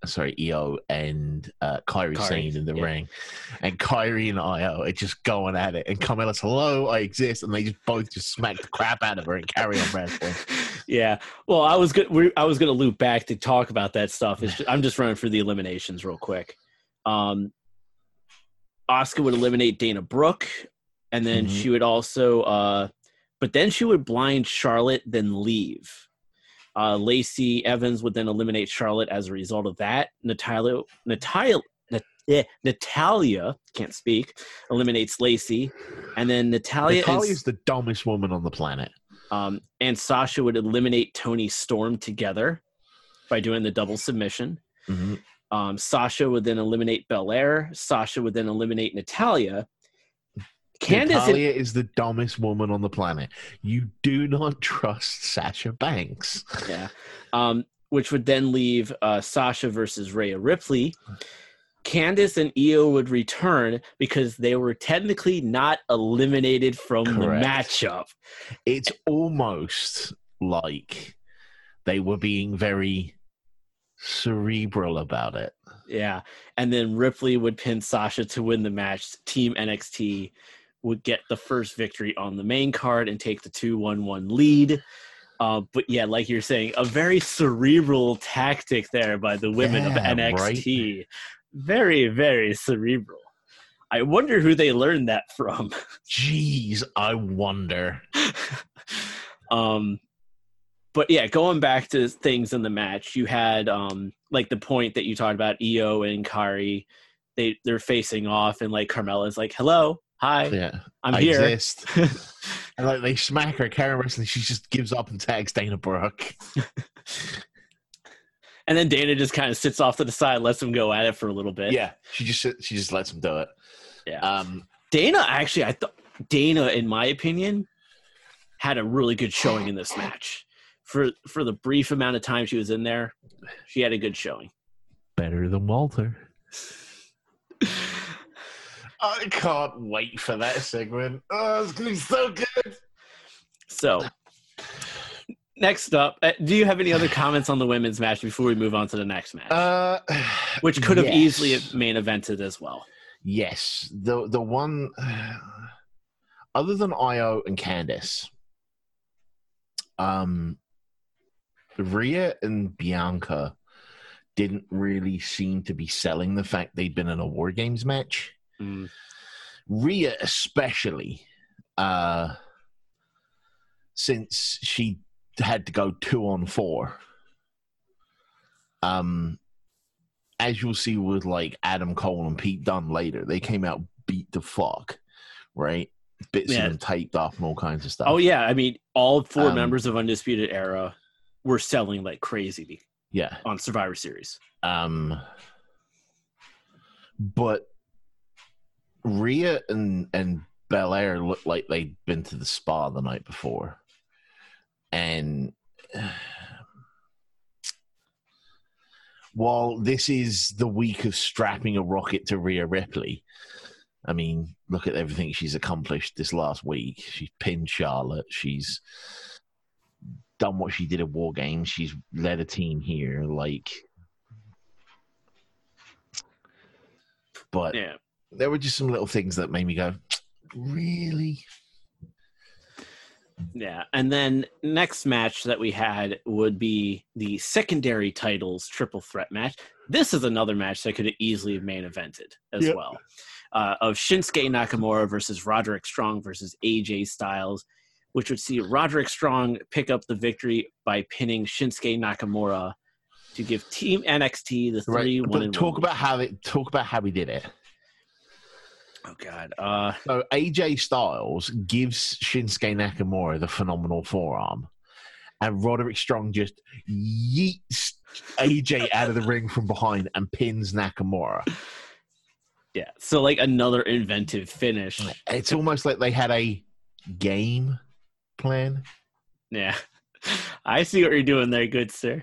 S2: Kairi Sane in the ring. And Kairi and Io are just going at it. And Carmella's, hello, I exist. And they just both just smack the crap out of her and carry on wrestling.
S1: Yeah. Well, I was gonna loop back to talk about that stuff. I'm just running through the eliminations real quick. Asuka would eliminate Dana Brooke, and then she would also but then she would blind Charlotte, then leave. Lacey Evans would then eliminate Charlotte as a result of that. Natalia can't speak, eliminates Lacey, and then
S2: Natalia's the dumbest woman on the planet.
S1: And Sasha would eliminate Toni Storm together by doing the double submission.
S2: Mm-hmm.
S1: Sasha would then eliminate Belair. Sasha would then eliminate Natalia.
S2: Natalia is the dumbest woman on the planet. You do not trust Sasha Banks.
S1: Yeah. Which would then leave Sasha versus Rhea Ripley. Candice and Io would return because they were technically not eliminated from the matchup.
S2: It's almost like they were being very cerebral about it.
S1: Yeah. And then Ripley would pin Sasha to win the match. Team NXT would get the first victory on the main card and take the 2-1-1 lead. But yeah, like you're saying, a very cerebral tactic there by the women of NXT. Right? Very, very cerebral. I wonder who they learned that from.
S2: Jeez, I wonder.
S1: But yeah, going back to things in the match, you had like the point that you talked about, Io and Kairi, they're facing off, and like Carmella's like, hello, hi, I'm here.
S2: Exist. And like they smack her, Karen wrestling, she just gives up and tags Dana Brooke.
S1: And then Dana just kind of sits off to the side, lets him go at it for a little bit.
S2: Yeah, she just lets him do it.
S1: Yeah. Dana, actually, I thought Dana, in my opinion, had a really good showing in this match. For the brief amount of time she was in there, she had a good showing.
S2: Better than Walter. I can't wait for that segment. Oh, it's going to be so good.
S1: So, next up, do you have any other comments on the women's match before we move on to the next match? Which could have easily main evented as well.
S2: Yes. The one, other than Io and Candice, Rhea and Bianca didn't really seem to be selling the fact they'd been in a War Games match. Rhea especially, since she had to go 2-on-4. As you'll see with like Adam Cole and Pete Dunne later, they came out beat the fuck, right? Bits of them taped off and all kinds of stuff.
S1: Oh yeah, I mean, all 4 members of Undisputed Era were selling like crazy.
S2: Yeah,
S1: on Survivor Series.
S2: But Rhea and Belair looked like they'd been to the spa the night before. And while this is the week of strapping a rocket to Rhea Ripley, I mean, look at everything she's accomplished this last week. She's pinned Charlotte. She's done what she did at War Games. She's led a team here. But there were just some little things that made me go, really?
S1: Yeah, and then next match that we had would be the secondary titles triple threat match. This is another match that could have easily main evented as well. Of Shinsuke Nakamura versus Roderick Strong versus AJ Styles, which would see Roderick Strong pick up the victory by pinning Shinsuke Nakamura to give Team NXT the 3-1.
S2: Talk about how he did it.
S1: Oh God!
S2: So AJ Styles gives Shinsuke Nakamura the phenomenal forearm, and Roderick Strong just yeets AJ out of the ring from behind and pins Nakamura.
S1: Yeah, so like another inventive finish.
S2: It's almost like they had a game plan.
S1: Yeah, I see what you're doing there, good sir.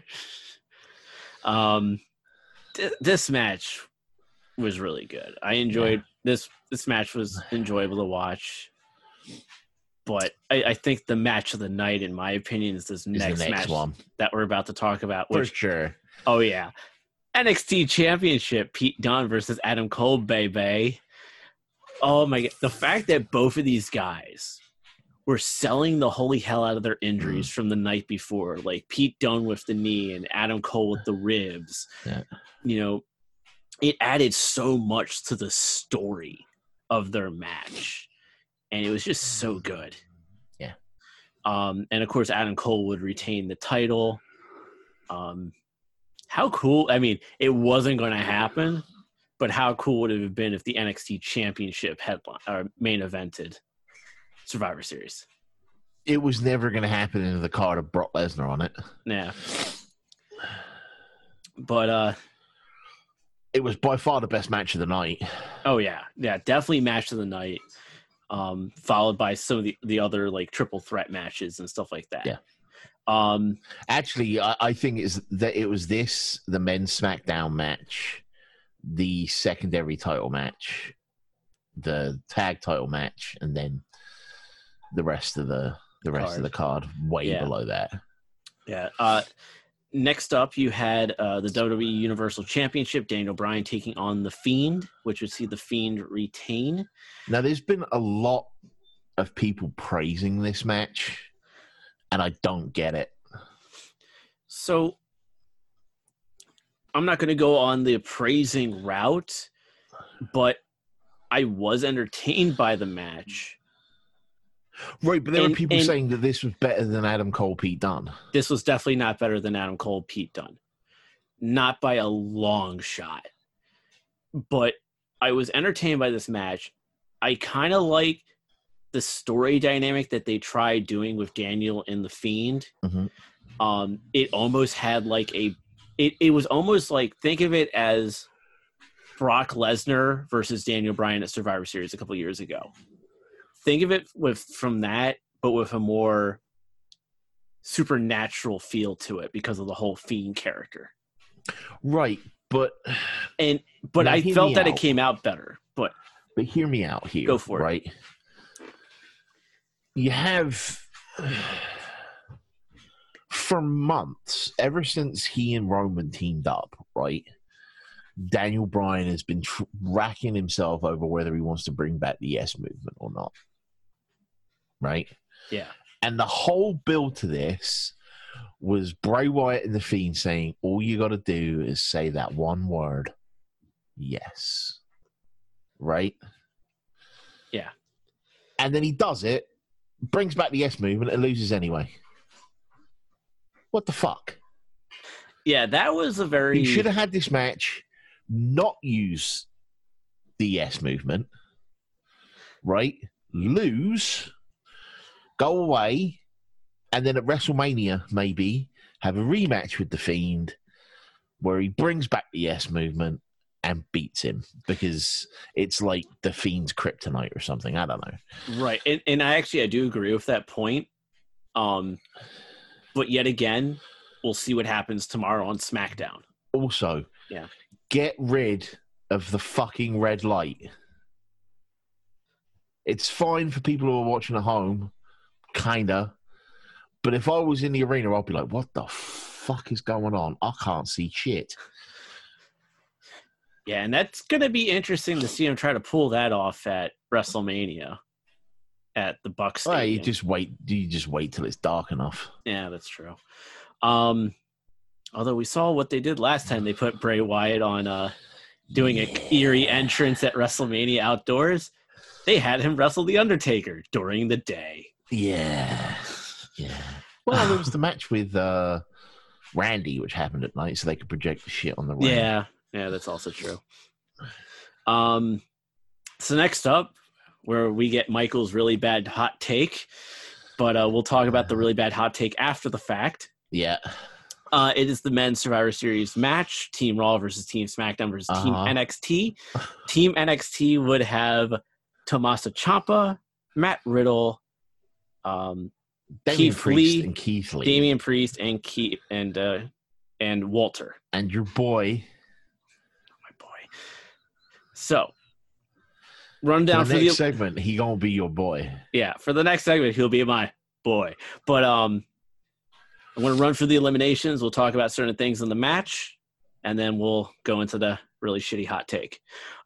S1: This match was really good. I enjoyed this match. Was enjoyable to watch, but I think the match of the night, in my opinion, is this next match one that we're about to talk about.
S2: For sure.
S1: Oh yeah, NXT Championship: Pete Dunne versus Adam Cole, baby. Oh my God, the fact that both of these guys were selling the holy hell out of their injuries from the night before, like Pete Dunne with the knee and Adam Cole with the ribs. Yeah. You know, it added so much to the story of their match, and it was just so good.
S2: Yeah.
S1: And of course, Adam Cole would retain the title. How cool! I mean, it wasn't going to happen, but how cool would it have been if the NXT Championship headline or main evented Survivor Series?
S2: It was never going to happen in the card of Brock Lesnar on it.
S1: Yeah. But
S2: it was by far the best match of the night.
S1: Oh yeah, definitely match of the night. Followed by some of the other like triple threat matches and stuff like that.
S2: Yeah. Actually, I think it was the men's SmackDown match, the secondary title match, the tag title match, and then the rest of the card way below that.
S1: Yeah. Next up, you had the WWE Universal Championship, Daniel Bryan taking on The Fiend, which would see The Fiend retain.
S2: Now, there's been a lot of people praising this match, and I don't get it.
S1: So, I'm not going to go on the praising route, but I was entertained by the match.
S2: Right, but there were people saying that this was better than Adam Cole, Pete Dunne.
S1: This was definitely not better than Adam Cole, Pete Dunne. Not by a long shot. But I was entertained by this match. I kind of like the story dynamic that they tried doing with Daniel and The Fiend. Mm-hmm. It almost had like it was almost like, think of it as Brock Lesnar versus Daniel Bryan at Survivor Series a couple years ago. Think of it from that, but with a more supernatural feel to it because of the whole Fiend character.
S2: Right, but
S1: I felt that it came out better. But
S2: hear me out here.
S1: Go for it.
S2: Right, you have for months, ever since he and Roman teamed up, right? Daniel Bryan has been racking himself over whether he wants to bring back the Yes Movement or not. Right?
S1: Yeah.
S2: And the whole build to this was Bray Wyatt and The Fiend saying, all you got to do is say that one word, yes. Right?
S1: Yeah.
S2: And then he does it, brings back the Yes Movement, and loses anyway. What the fuck?
S1: Yeah, that was a very...
S2: He should have had this match not use the Yes Movement, right? Lose, go away, and then at WrestleMania, maybe, have a rematch with The Fiend where he brings back the Yes Movement and beats him because it's like the Fiend's kryptonite or something. I don't know.
S1: Right. And I do agree with that point. But yet again, we'll see what happens tomorrow on SmackDown.
S2: Also, get rid of the fucking red light. It's fine for people who are watching at home, kinda. But if I was in the arena, I'd be like, what the fuck is going on? I can't see shit.
S1: Yeah, and that's going to be interesting to see him try to pull that off at WrestleMania at the Bucks Stadium.
S2: Well, you just wait till it's dark enough.
S1: Yeah, that's true. Although we saw what they did last time, they put Bray Wyatt on doing an eerie entrance at WrestleMania outdoors. They had him wrestle The Undertaker during the day.
S2: Yeah. Well, there was the match with Randy, which happened at night, so they could project the shit on the ring.
S1: Yeah, that's also true. So next up, where we get Michael's really bad hot take, but we'll talk about the really bad hot take after the fact.
S2: Yeah.
S1: It is the Men's Survivor Series match, Team Raw versus Team SmackDown versus Team NXT. Team NXT would have Tommaso Ciampa, Matt Riddle, Keith Lee, Damian Priest, and Keith and Walter,
S2: and your boy.
S1: My boy. So, run down
S2: for the next segment. He gonna be your boy.
S1: Yeah, for the next segment, he'll be my boy. But I'm gonna run through the eliminations. We'll talk about certain things in the match, and then we'll go into the really shitty hot take.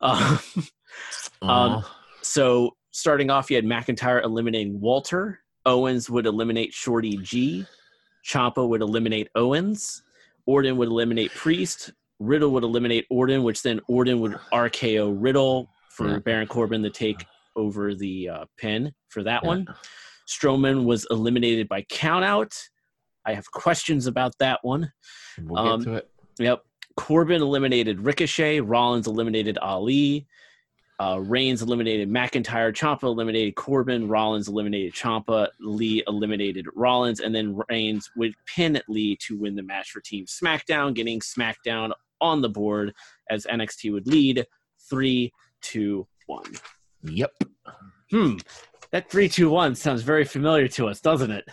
S1: So starting off, you had McIntyre eliminating Walter. Owens would eliminate Shorty G. Ciampa would eliminate Owens. Orton would eliminate Priest. Riddle would eliminate Orton, which then Orton would RKO Riddle for Baron Corbin to take over the pin for that one. Strowman was eliminated by countout. I have questions about that one.
S2: We'll get to it.
S1: Yep. Corbin eliminated Ricochet. Rollins eliminated Ali. Reigns eliminated McIntyre. Ciampa eliminated Corbin. Rollins eliminated Ciampa. Lee eliminated Rollins. And then Reigns would pin Lee to win the match for Team SmackDown, getting SmackDown on the board as NXT would lead 3-2-1.
S2: Yep.
S1: That 3-2-1 sounds very familiar to us, doesn't it?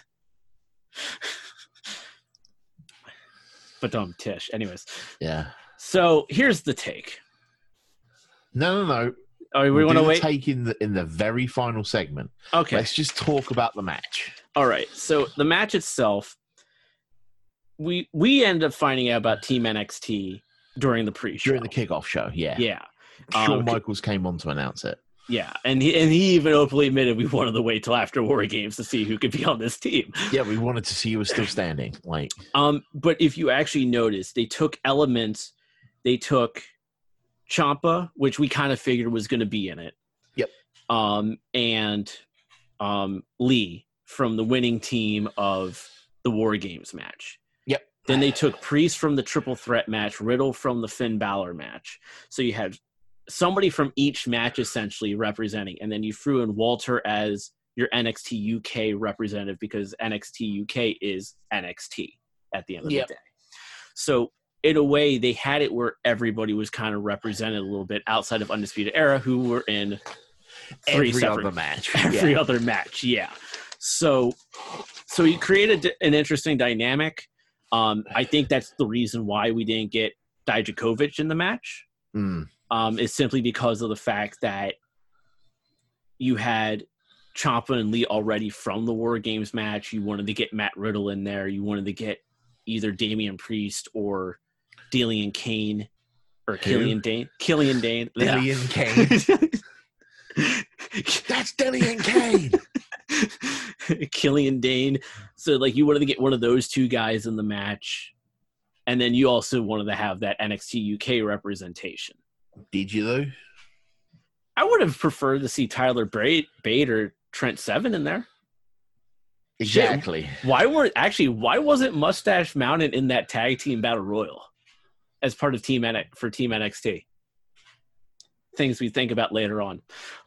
S1: But Tish. Anyways.
S2: Yeah.
S1: So here's the take.
S2: No.
S1: Oh, we want to wait?
S2: Take in the very final segment.
S1: Okay.
S2: Let's just talk about the match.
S1: All right. So the match itself, we ended up finding out about Team NXT during the pre-show.
S2: During the kickoff show, yeah.
S1: Yeah.
S2: Shawn Michaels came on to announce it.
S1: Yeah, and he even openly admitted we wanted to wait till after War Games to see who could be on this team.
S2: Yeah, we wanted to see who was still standing.
S1: But if you actually notice, they took elements. They took Ciampa, which we kind of figured was going to be in it.
S2: Yep.
S1: And Lee from the winning team of the War Games match.
S2: Yep.
S1: Then they took Priest from the Triple Threat match, Riddle from the Finn Balor match. So you had somebody from each match essentially representing, and then you threw in Walter as your NXT UK representative because NXT UK is NXT at the end of the day. So in a way, they had it where everybody was kind of represented a little bit outside of Undisputed Era, who were in
S2: every other match.
S1: Yeah. So you created an interesting dynamic. I think that's the reason why we didn't get Dijakovic in the match. Is simply because of the fact that you had Ciampa and Lee already from the War Games match. You wanted to get Matt Riddle in there. You wanted to get either Damian Priest or Killian Kane or Killian Dane. Killian Kane.
S2: That's Killian Kane.
S1: Killian Dane. So you wanted to get one of those two guys in the match. And then you also wanted to have that NXT UK representation.
S2: Did you, though?
S1: I would have preferred to see Tyler Bate or Trent Seven in there.
S2: Exactly.
S1: Shit, why wasn't Mustache Mountain in that tag team battle royal as part of Team NXT? Things we think about later on.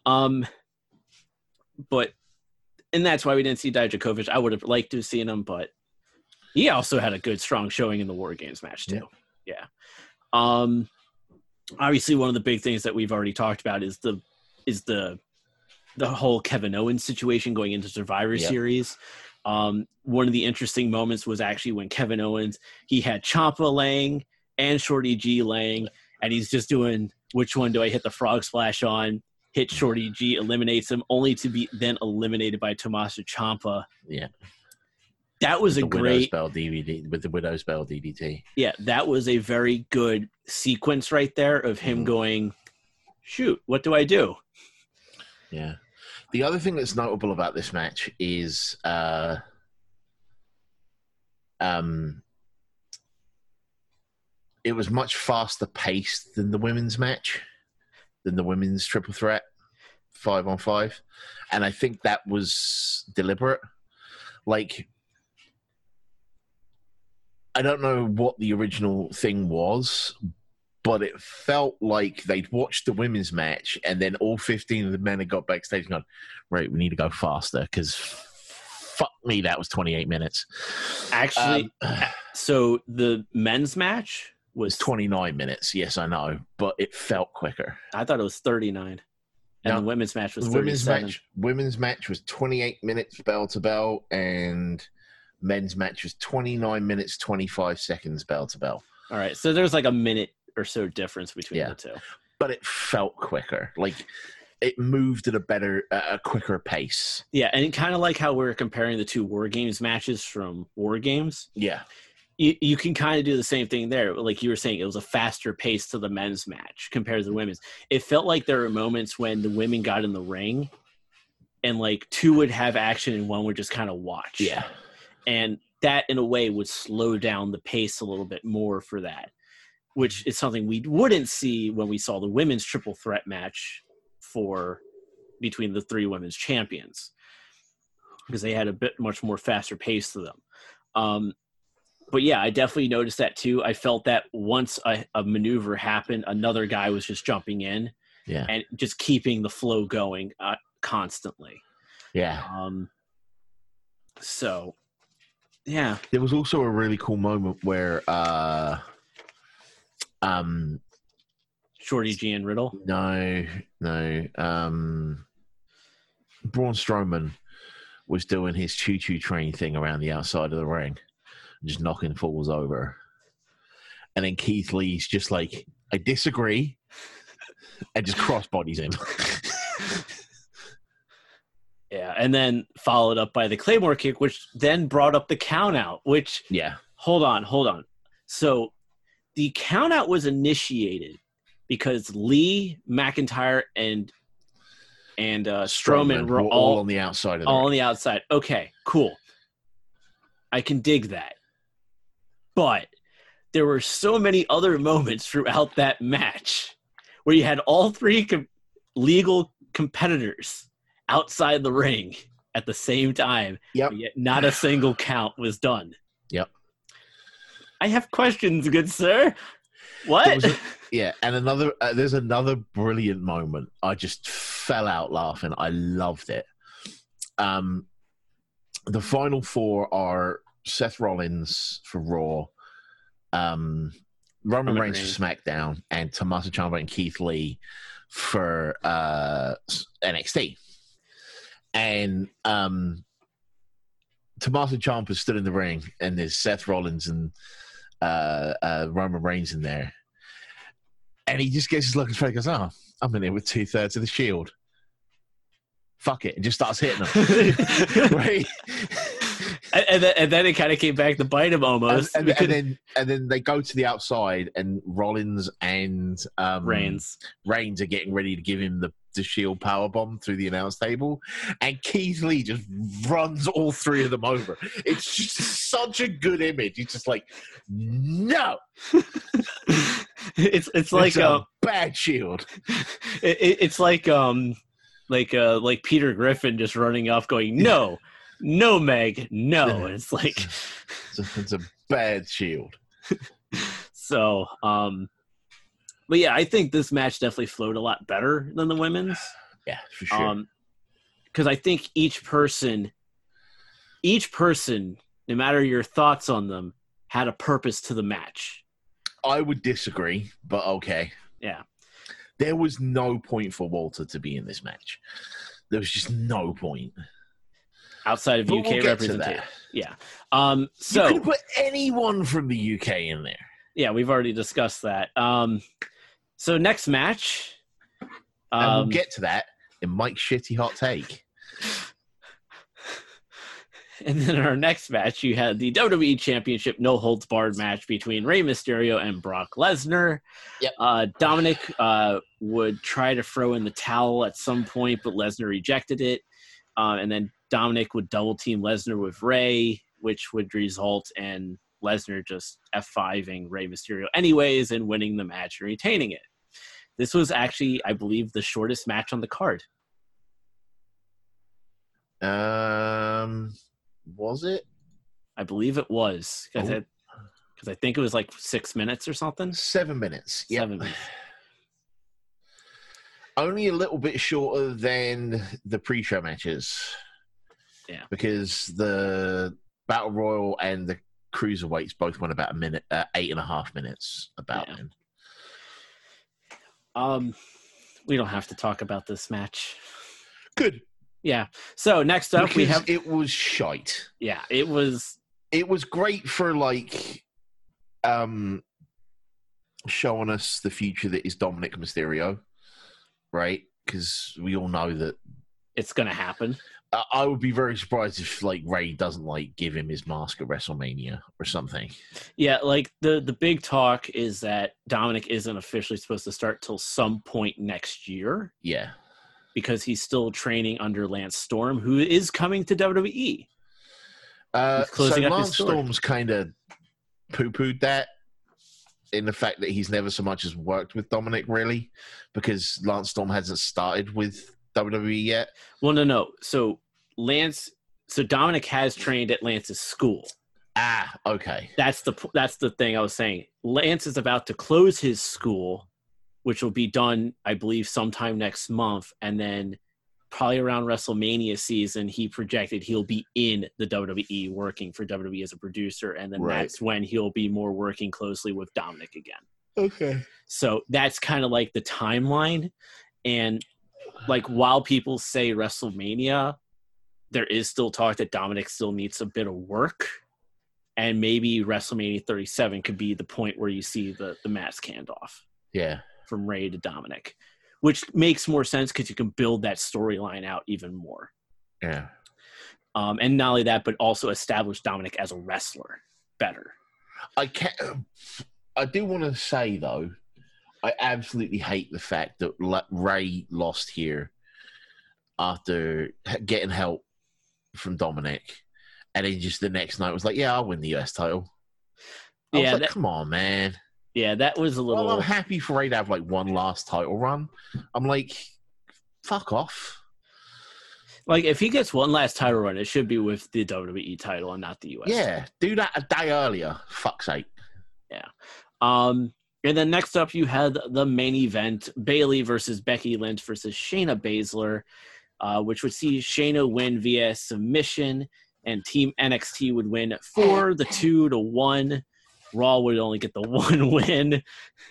S1: But that's why we didn't see Dijakovic. I would have liked to have seen him, but he also had a good, strong showing in the War Games match too. Yeah. obviously one of the big things that we've already talked about is the whole Kevin Owens situation going into Survivor Series. One of the interesting moments was actually when Kevin Owens, he had Ciampa laying and Shorty G laying, and he's just doing, which one do I hit the frog splash on? Hit Shorty G, eliminates him, only to be then eliminated by Tommaso Ciampa.
S2: Yeah.
S1: That was
S2: with the Widow's Bell DVD, with the Widow's Bell DDT.
S1: Yeah, that was a very good sequence right there of him going, shoot, what do I do?
S2: Yeah. The other thing that's notable about this match is it was much faster paced than the women's match, than the women's triple threat 5-on-5. And I think that was deliberate. Like, I don't know what the original thing was, but it felt like they'd watched the women's match and then all 15 of the men had got backstage and gone, right, we need to go faster because fuck me, that was 28 minutes.
S1: Actually, so the men's match was
S2: 29 minutes. Yes, I know, but it felt quicker.
S1: I thought it was 39. And the women's match was 37.
S2: Women's match was 28 minutes bell to bell, and men's match was 29 minutes, 25 seconds bell to bell.
S1: All right, so there's like a minute or so difference between the two.
S2: But it felt quicker. Like, it moved at a quicker pace.
S1: Yeah, and kind of like how we're comparing the two War Games matches from War Games.
S2: Yeah.
S1: You can kind of do the same thing there. Like you were saying, it was a faster pace to the men's match compared to the women's. It felt like there were moments when the women got in the ring and like two would have action and one would just kind of watch.
S2: Yeah.
S1: And that in a way would slow down the pace a little bit more for that, which is something we wouldn't see when we saw the women's triple threat match between the three women's champions, because they had a bit much more faster pace to them. But yeah, I definitely noticed that too. I felt that once a maneuver happened, another guy was just jumping in and just keeping the flow going constantly.
S2: Yeah.
S1: So, yeah.
S2: There was also a really cool moment where
S1: Shorty G and Riddle?
S2: No. Braun Strowman was doing his choo-choo train thing around the outside of the ring, just knocking fools over. And then Keith Lee's just like, I disagree, and just crossbodies him.
S1: Yeah, and then followed up by the Claymore kick, which then brought up the count out, which...
S2: Yeah.
S1: Hold on. So the count out was initiated because Lee, McIntyre, and Strowman were all
S2: on the outside of the
S1: all
S2: ring.
S1: on the outside. Okay, cool. I can dig that. But there were so many other moments throughout that match where you had all three legal competitors outside the ring at the same time.
S2: Yep.
S1: Yet not a single count was done.
S2: Yep.
S1: I have questions, good sir. What?
S2: And there's another brilliant moment. I just fell out laughing. I loved it. The final four are Seth Rollins for Raw, Roman Reigns for SmackDown, and Tommaso Ciampa and Keith Lee for NXT. And Tommaso Ciampa stood in the ring, and there's Seth Rollins and Roman Reigns in there. And he just gets his look and face, goes, "Oh, I'm in here with 2/3 of the Shield. Fuck it," and just starts hitting them. Right?
S1: And then it kind of came back to bite him almost.
S2: And then they go to the outside, and Rollins and
S1: Reigns
S2: are getting ready to give him the Shield powerbomb through the announce table, and Keith Lee just runs all three of them over. It's just such a good image. He's just like, no.
S1: It's like
S2: a bad Shield.
S1: It's like Peter Griffin just running off, going, no, Meg, no. And it's like
S2: it's a bad Shield.
S1: So, but yeah, I think this match definitely flowed a lot better than the women's.
S2: Yeah, for sure.
S1: Because I think each person, no matter your thoughts on them, had a purpose to the match.
S2: I would disagree, but okay.
S1: Yeah.
S2: There was no point for Walter to be in this match. There was just no point.
S1: Outside of
S2: But
S1: UK
S2: we'll get
S1: representation.
S2: to
S1: Yeah.
S2: you could have put anyone from the UK in there.
S1: Yeah, we've already discussed that. So next match.
S2: And we'll get to that in Mike's shitty hot take.
S1: And then our next match, you had the WWE Championship No Holds Barred match between Rey Mysterio and Brock Lesnar.
S2: Yep.
S1: Dominic would try to throw in the towel at some point, but Lesnar rejected it. And then Dominic would double team Lesnar with Rey, which would result in Lesnar just F5ing Rey Mysterio anyways and winning the match and retaining it. This was actually, I believe, the shortest match on the card.
S2: Was it?
S1: I believe it was because I think it was like 6 minutes or something.
S2: 7 minutes. Yep.
S1: 7 minutes.
S2: Only a little bit shorter than the pre-show matches.
S1: Yeah.
S2: Because the Battle Royal and the Cruiserweights both went about 8.5 minutes.
S1: We don't have to talk about this match.
S2: Good.
S1: Yeah. So next up,
S2: it was shite.
S1: Yeah, it was.
S2: It was great for showing us the future that is Dominic Mysterio, right? Because we all know that
S1: it's going to happen.
S2: I would be very surprised if Rey doesn't give him his mask at WrestleMania or something.
S1: Yeah, the big talk is that Dominic isn't officially supposed to start till some point next year.
S2: Yeah.
S1: Because he's still training under Lance Storm, who is coming to WWE.
S2: So Lance Storm's kind of poo-pooed that in the fact that he's never so much as worked with Dominic, really, because Lance Storm hasn't started with WWE yet.
S1: Well, no. So Dominic has trained at Lance's school.
S2: Ah, okay.
S1: That's the thing I was saying. Lance is about to close his school, which will be done, I believe, sometime next month. And then probably around WrestleMania season, he projected he'll be in the WWE working for WWE as a producer. And then that's when he'll be more working closely with Dominic again.
S2: Okay.
S1: So that's kind of the timeline. And while people say WrestleMania, there is still talk that Dominic still needs a bit of work. And maybe WrestleMania 37 could be the point where you see the mask handoff.
S2: Yeah.
S1: From Rey to Dominic, which makes more sense because you can build that storyline out even more.
S2: Yeah.
S1: And not only that, but also establish Dominic as a wrestler better.
S2: I do want to say, though, I absolutely hate the fact that Rey lost here after getting help from Dominic. And then just the next night was I'll win the US title. I was come on, man.
S1: Yeah, that was a little...
S2: Well, I'm happy for Rey to have one last title run. I'm fuck off.
S1: If he gets one last title run, it should be with the WWE title and not the US.
S2: Yeah, do that a day earlier. Fuck's sake.
S1: Yeah. And then next up, you had the main event, Bayley versus Becky Lynch versus Shayna Baszler, which would see Shayna win via submission, and Team NXT would win 4-2-1. Raw would only get the one win.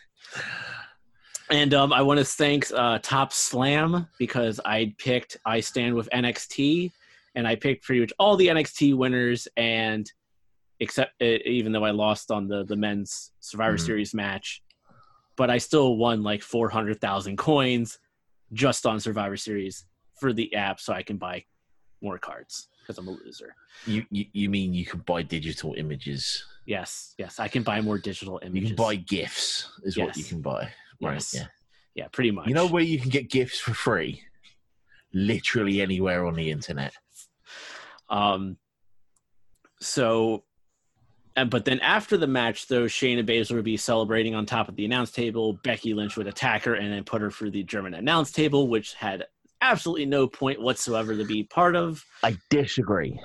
S1: And I want to thank Top Slam because I stand with NXT, and I picked pretty much all the NXT winners, and even though I lost on the men's Survivor Series match, but I still won 400,000 coins just on Survivor Series for the app so I can buy more cards because I'm a loser.
S2: You mean you can buy digital images?
S1: Yes, I can buy more digital images.
S2: You can buy GIFs what you can buy. Right,
S1: yes. Yeah, pretty much.
S2: You know where you can get GIFs for free? Literally anywhere on the internet.
S1: But then after the match, though, Shayna Baszler would be celebrating on top of the announce table. Becky Lynch would attack her and then put her through the German announce table, which had absolutely no point whatsoever to be part of.
S2: I disagree.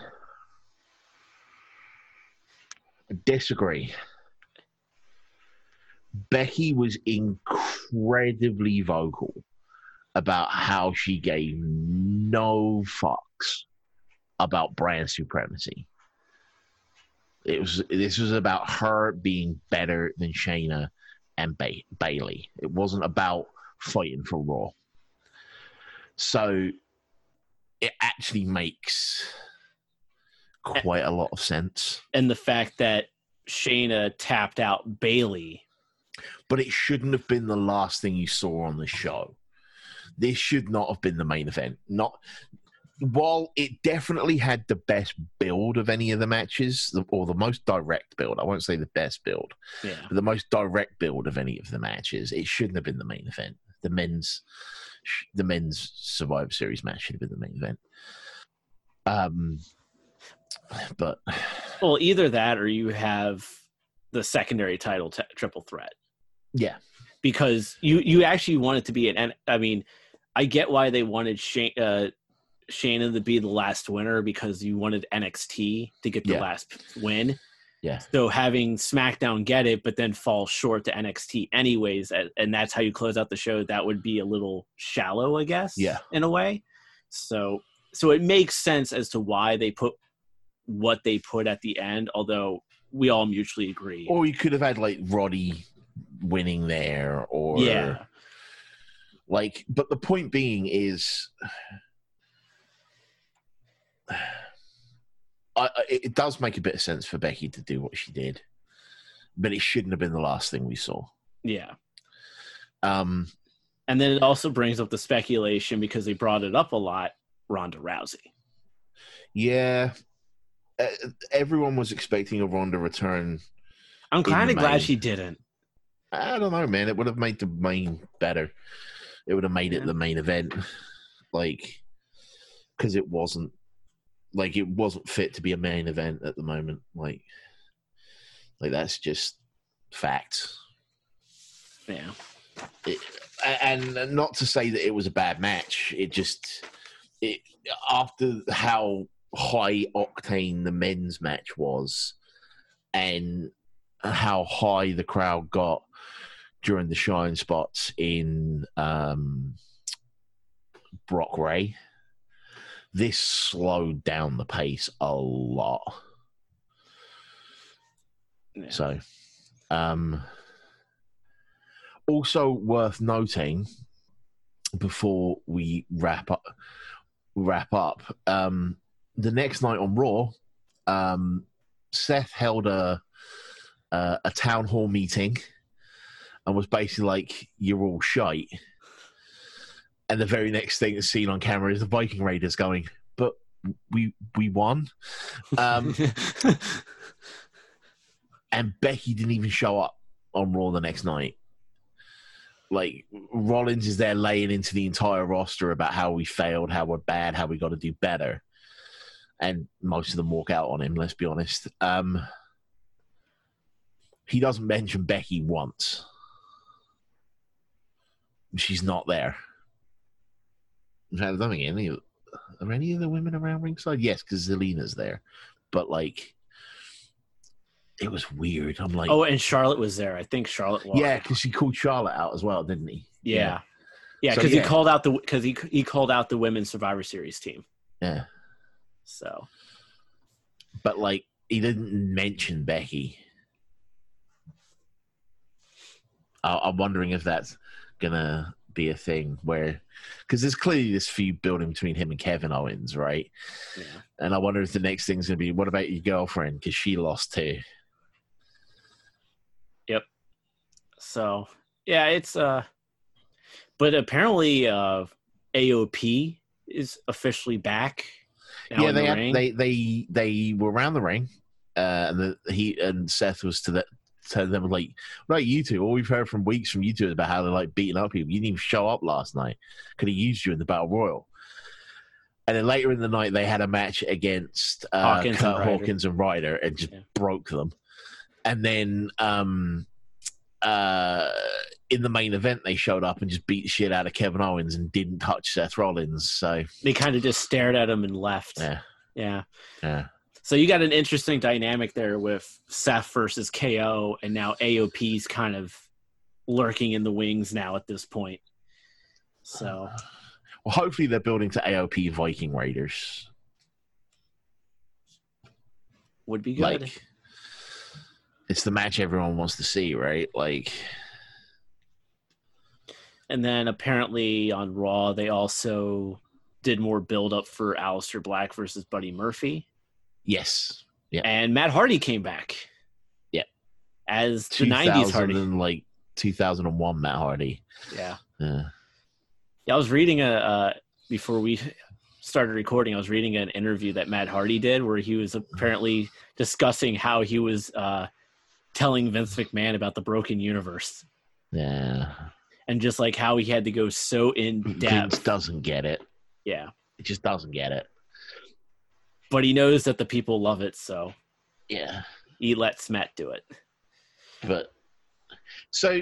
S2: Becky was incredibly vocal about how she gave no fucks about brand supremacy. This was about her being better than Shayna and Bailey. It wasn't about fighting for Raw. So it actually makes quite a lot of sense.
S1: And the fact that Shayna tapped out Bailey.
S2: But it shouldn't have been the last thing you saw on the show. This should not have been the main event. While it definitely had the best build of any of the matches, or the most direct build, I won't say the best build, but the most direct build of any of the matches, it shouldn't have been the main event. The men's Survivor Series match should have been the main event. But
S1: well, either that or you have the secondary title triple threat.
S2: Yeah,
S1: because you actually want it to be an. I mean, I get why they wanted Shayna to be the last winner, because you wanted NXT to get the last win.
S2: Yeah.
S1: So having SmackDown get it, but then fall short to NXT anyways, and that's how you close out the show, that would be a little shallow, I guess.
S2: Yeah.
S1: In a way. So it makes sense as to why they put what they put at the end, although we all mutually agree.
S2: Or you could have had like Roddy winning there, or but the point being is it does make a bit of sense for Becky to do what she did, but it shouldn't have been the last thing we saw.
S1: Yeah. And then it also brings up the speculation, because they brought it up a lot, Ronda Rousey.
S2: Yeah. Everyone was expecting a Ronda return.
S1: I'm kind of glad she didn't.
S2: I don't know, man. It would have made the main better. It would have made it the main event. Because it wasn't fit to be a main event at the moment. Like that's just fact.
S1: Yeah.
S2: And not to say that it was a bad match. After how high octane the men's match was, and how high the crowd got during the shine spots in Brock Ray, this slowed down the pace a lot.
S1: Yeah.
S2: So, also worth noting before we wrap up, the next night on Raw, Seth held a town hall meeting and was basically like, "You're all shite." And the very next thing that's seen on camera is the Viking Raiders going, "But we won." And Becky didn't even show up on Raw the next night. Like, Rollins is there laying into the entire roster about how we failed, how we're bad, how we got to do better. And most of them walk out on him, let's be honest. He doesn't mention Becky once. She's not there. In fact, I don't think are any of the women around ringside? Yes, because Zelina's there. But, it was weird. I'm like...
S1: Oh, and Charlotte was there. I think Charlotte was.
S2: Yeah, because he called Charlotte out as well, didn't he?
S1: Yeah. Yeah, because he called out he called out the women's Survivor Series team.
S2: Yeah.
S1: So...
S2: But, he didn't mention Becky. I'm wondering if that's going to be a thing where... Because there's clearly this feud building between him and Kevin Owens, right?
S1: Yeah.
S2: And I wonder if the next thing's going to be, what about your girlfriend? Because she lost too.
S1: Yep. So, yeah, it's... But apparently AOP is officially back.
S2: Yeah, they were around the ring, and he and Seth was to them like, right, you two. All we've heard from weeks from you two is about how they're beating up people. You didn't even show up last night. Could have used you in the Battle Royal. And then later in the night, they had a match against Hawkins and Ryder, and just broke them. And then in the main event, they showed up and just beat the shit out of Kevin Owens and didn't touch Seth Rollins. So
S1: they kind of just stared at him and left.
S2: Yeah.
S1: So you got an interesting dynamic there with Seth versus KO, and now AOP's kind of lurking in the wings now at this point. So,
S2: well, hopefully they're building to AOP Viking Raiders.
S1: Would be good.
S2: It's the match everyone wants to see, right?
S1: And then apparently on Raw, they also did more build-up for Aleister Black versus Buddy Murphy.
S2: Yes. Yeah.
S1: And Matt Hardy came back.
S2: Yeah.
S1: As the 90s Hardy.
S2: Like 2001 Matt Hardy.
S1: Yeah.
S2: Yeah.
S1: I was reading before we started recording, I was reading an interview that Matt Hardy did where he was apparently discussing how he was telling Vince McMahon about the broken universe.
S2: Yeah.
S1: And just like how he had to go so in depth.
S2: Vince doesn't get it.
S1: Yeah.
S2: It just doesn't get it.
S1: But he knows that the people love it, so
S2: yeah,
S1: he lets Matt do it.
S2: But so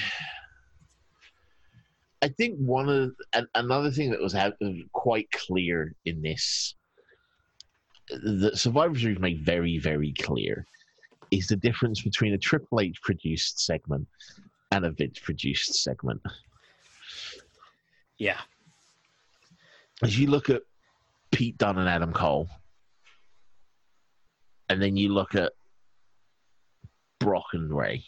S2: I think another thing that was quite clear in this, that Survivor Series made very, very clear, is the difference between a Triple H produced segment and a Vince produced segment.
S1: Yeah.
S2: As you look at Pete Dunne and Adam Cole, and then you look at Brock and Ray,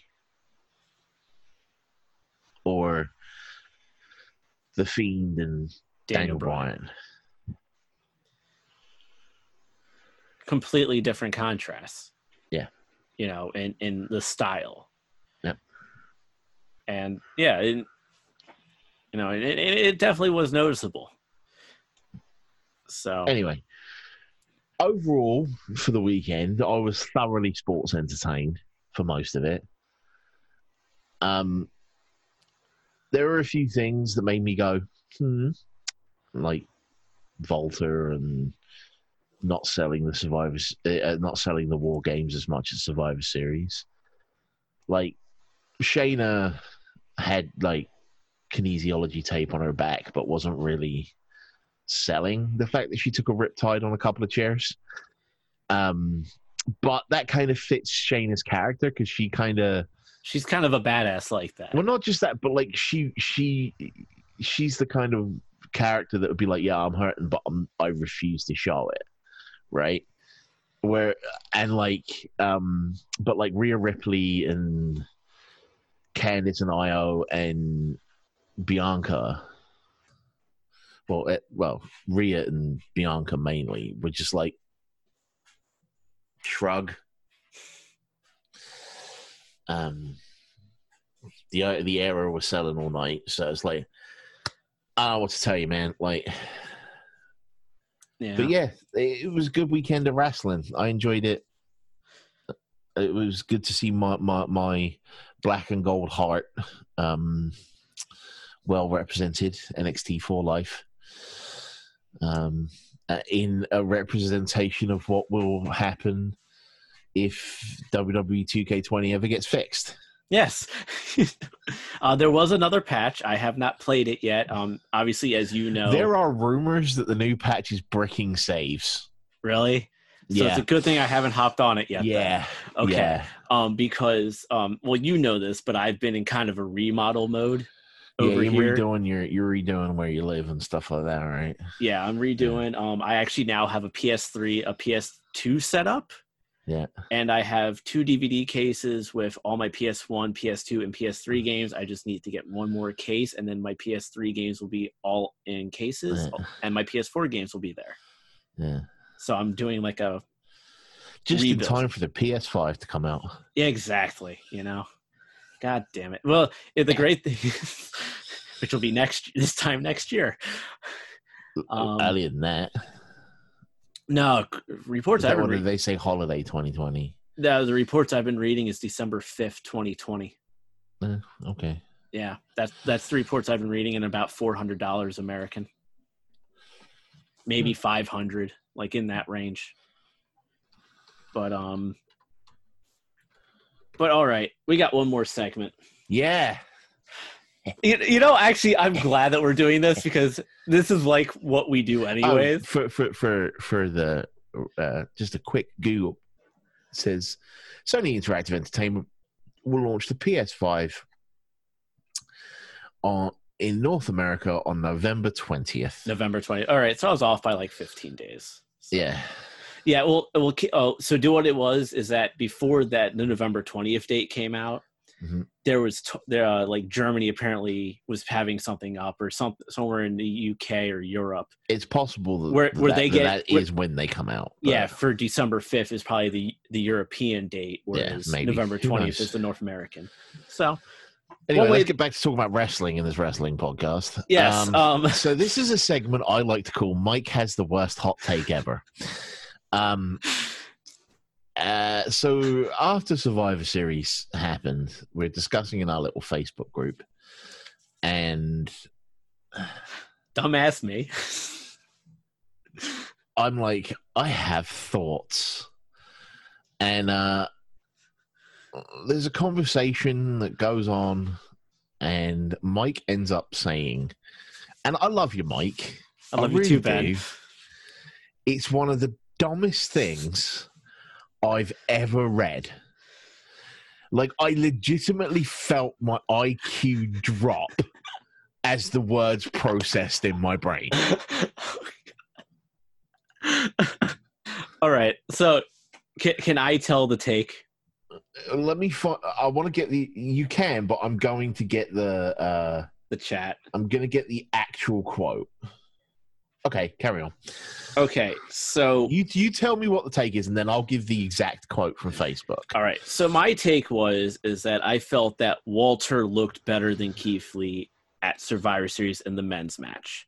S2: or The Fiend and Daniel Bryan.
S1: Completely different contrasts.
S2: Yeah.
S1: You know, in the style.
S2: Yep.
S1: And yeah, it definitely was noticeable. So
S2: anyway, overall for the weekend, I was thoroughly sports entertained for most of it. There were a few things that made me go, like Volta and not selling the War Games as much as Survivor Series. Like Shayna had like kinesiology tape on her back, but wasn't really selling the fact that she took a riptide on a couple of chairs. But that kind of fits Shayna's character because she's kind of a badass like that. Well, not just that, but like she's the kind of character that would be like, yeah, I'm hurting, but I refuse to show it, right? But like Rhea Ripley and Candice and Io and Bianca. Well, Rhea and Bianca mainly were just like shrug. The era was selling all night, so it's like, I don't know what to tell you, man. Like, yeah. But yeah, it was a good weekend of wrestling. I enjoyed it. It was good to see my black and gold heart well represented. NXT for life. In a representation of what will happen if WWE 2K20 ever gets fixed.
S1: Yes. There was another patch. I have not played it yet. Obviously, as you know,
S2: there are rumors that the new patch is bricking saves.
S1: Really? So it's a good thing I haven't hopped on it yet.
S2: Yeah.
S1: Then. Okay.
S2: Yeah.
S1: Because well, you know this, but I've been in kind of a remodel mode. Over
S2: you're redoing where you live and stuff like that, right?
S1: Yeah, I'm redoing. Yeah. I actually now have a PS3, a PS2 set up.
S2: Yeah.
S1: And I have 2 DVD cases with all my PS1, PS2, and PS3 games. I just need to get one more case, and then my PS3 games will be all in cases, and my PS4 games will be there.
S2: Yeah.
S1: So I'm doing like a
S2: just
S1: rebuild.
S2: In time for the PS5 to come out.
S1: Yeah, exactly. You know, God damn it. Well, the great thing is, which will be this time next year.
S2: Earlier than that.
S1: No, reports I've been reading.
S2: They say holiday 2020.
S1: The reports I've been reading is December 5th, 2020.
S2: Okay.
S1: Yeah, that's the reports I've been reading, and about $400 American. Maybe $500, like in that range. But all right, we got one more segment.
S2: Yeah.
S1: You know, actually, I'm glad that we're doing this because this is like what we do anyways.
S2: For the just a quick Google, it says Sony Interactive Entertainment will launch the PS5 in North America on November 20th.
S1: November 20th. All right, so I was off by like 15 days. So.
S2: Yeah.
S1: Yeah, well, so do what it was is that before that the November 20th date came out, there was like Germany apparently was having something up or somewhere in the UK or Europe.
S2: It's possible
S1: where they get
S2: that is when they come out.
S1: But, yeah, for December 5th is probably the European date, whereas November 20th is the North American. So
S2: anyway, let's get back to talking about wrestling in this wrestling podcast.
S1: Yes.
S2: So this is a segment I like to call Mike Has the Worst Hot Take Ever. So after Survivor Series happened, we're discussing in our little Facebook group, and
S1: dumbass me.
S2: I'm like, I have thoughts, and there's a conversation that goes on, and Mike ends up saying, and I love you, Mike.
S1: I love you too, Ben.
S2: It's one of the dumbest things I've ever read. Like, I legitimately felt my IQ drop as the words processed in my brain.
S1: All right, so can I tell the take?
S2: Let me I want to get you can, but I'm going to get the
S1: chat.
S2: I'm going to get the actual quote. Okay, carry on.
S1: Okay, so
S2: you tell me what the take is, and then I'll give the exact quote from Facebook.
S1: All right. So my take is that I felt that Walter looked better than Keith Lee at Survivor Series in the men's match.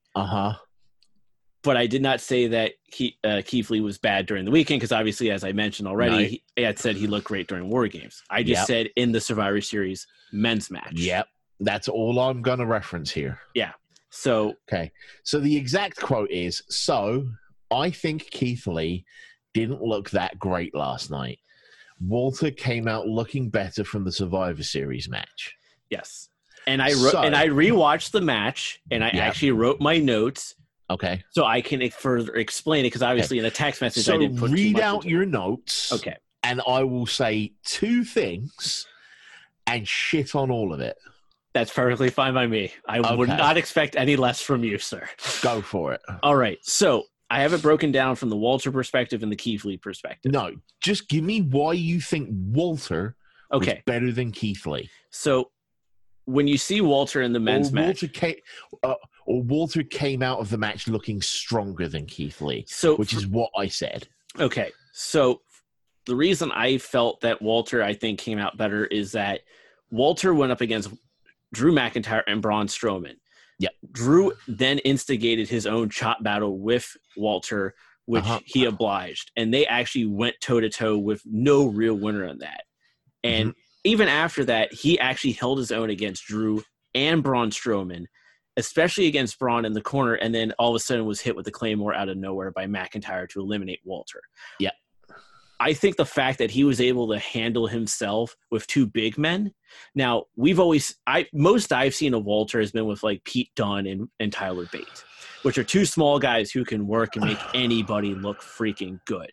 S1: But I did not say that Keith Lee was bad during the weekend because obviously, as I mentioned already, he had said he looked great during War Games. I just said in the Survivor Series men's match.
S2: Yep, that's all I'm going to reference here.
S1: Yeah. So
S2: okay. So the exact quote is, so I think Keith Lee didn't look that great last night. Walter came out looking better from the Survivor Series match.
S1: Yes. And I rewatched the match, and I actually wrote my notes.
S2: Okay.
S1: So I can further explain it, because obviously in a text message I didn't put
S2: read out your notes.
S1: Okay.
S2: And I will say two things and shit on all of it.
S1: That's perfectly fine by me. I would not expect any less from you, sir.
S2: Go for it.
S1: All right. So I have it broken down from the Walter perspective and the Keith Lee perspective.
S2: No, just give me why you think Walter was better than Keith Lee.
S1: So when you see Walter in the men's match...
S2: Walter came out of the match looking stronger than Keith Lee, which is what I said.
S1: Okay. So the reason I felt that Walter, I think, came out better is that Walter went up against Drew McIntyre and Braun Strowman.
S2: Yeah.
S1: Drew then instigated his own chop battle with Walter, which he obliged. And they actually went toe-to-toe with no real winner in that. And even after that, he actually held his own against Drew and Braun Strowman, especially against Braun in the corner, and then all of a sudden was hit with the Claymore out of nowhere by McIntyre to eliminate Walter.
S2: Yeah.
S1: I think the fact that he was able to handle himself with two big men. Now, most I've seen of Walter has been with like Pete Dunne and Tyler Bate, which are two small guys who can work and make anybody look freaking good.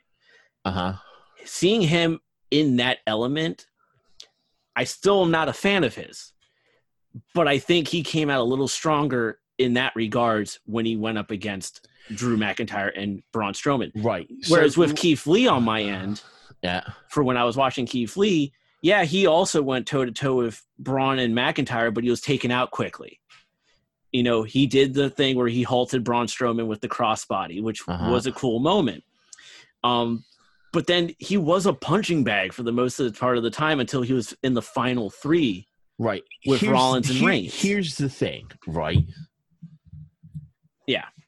S1: Seeing him in that element, I still am not a fan of his, but I think he came out a little stronger in that regards when he went up against Drew McIntyre and Braun Strowman.
S2: Right.
S1: Whereas with Keith Lee on my end, for when I was watching Keith Lee, he also went toe-to-toe with Braun and McIntyre, but he was taken out quickly. You know, he did the thing where he halted Braun Strowman with the crossbody, which was a cool moment. But then he was a punching bag for the most of the part of the time until he was in the final three.
S2: Right.
S1: With Rollins and Reigns.
S2: Here's the thing, right?
S1: Yeah.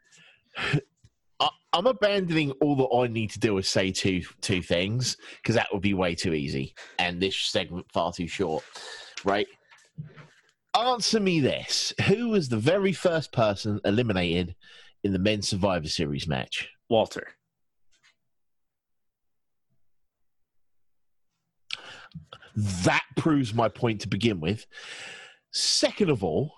S2: I'm abandoning all that I need to do is say two things, because that would be way too easy and this segment far too short, right? Answer me this. Who was the very first person eliminated in the men's Survivor Series match?
S1: Walter.
S2: That proves my point to begin with. Second of all,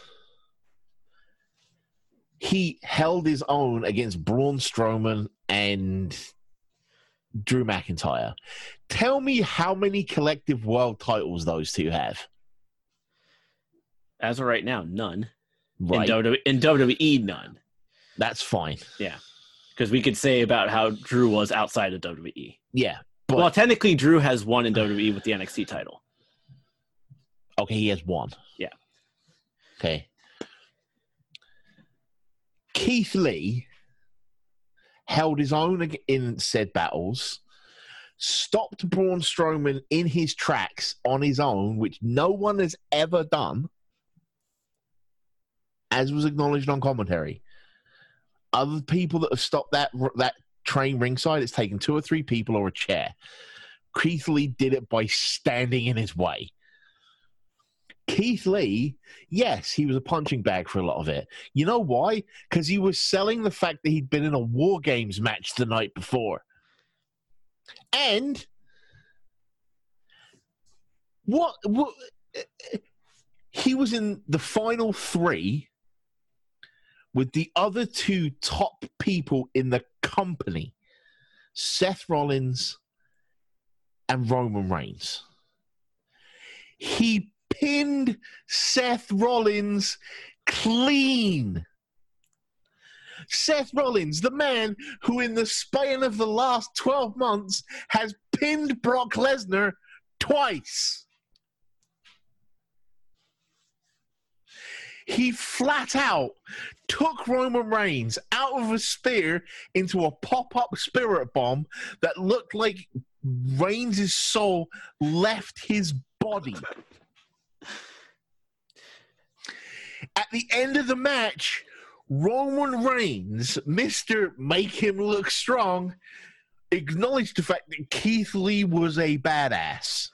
S2: he held his own against Braun Strowman and Drew McIntyre. Tell me how many collective world titles those two have.
S1: As of right now, none.
S2: Right.
S1: In WWE, none.
S2: That's fine.
S1: Yeah. Because we could say about how Drew was outside of WWE.
S2: Yeah.
S1: Well, technically, Drew has one in WWE with the NXT title.
S2: Okay, he has one.
S1: Yeah.
S2: Okay. Keith Lee held his own in said battles, stopped Braun Strowman in his tracks on his own, which no one has ever done, as was acknowledged on commentary. Other people that have stopped that train ringside, it's taken 2 or 3 people or a chair. Keith Lee did it by standing in his way. Keith Lee, yes, he was a punching bag for a lot of it. You know why? Because he was selling the fact that he'd been in a War Games match the night before. And what he was in the final 3 with the other 2 top people in the company, Seth Rollins and Roman Reigns. He pinned Seth Rollins clean. Seth Rollins, the man who in the span of the last 12 months has pinned Brock Lesnar twice. He flat out took Roman Reigns out of a spear into a pop-up spirit bomb that looked like Reigns' soul left his body. At the end of the match, Roman Reigns, Mr. Make Him Look Strong, acknowledged the fact that Keith Lee was a badass.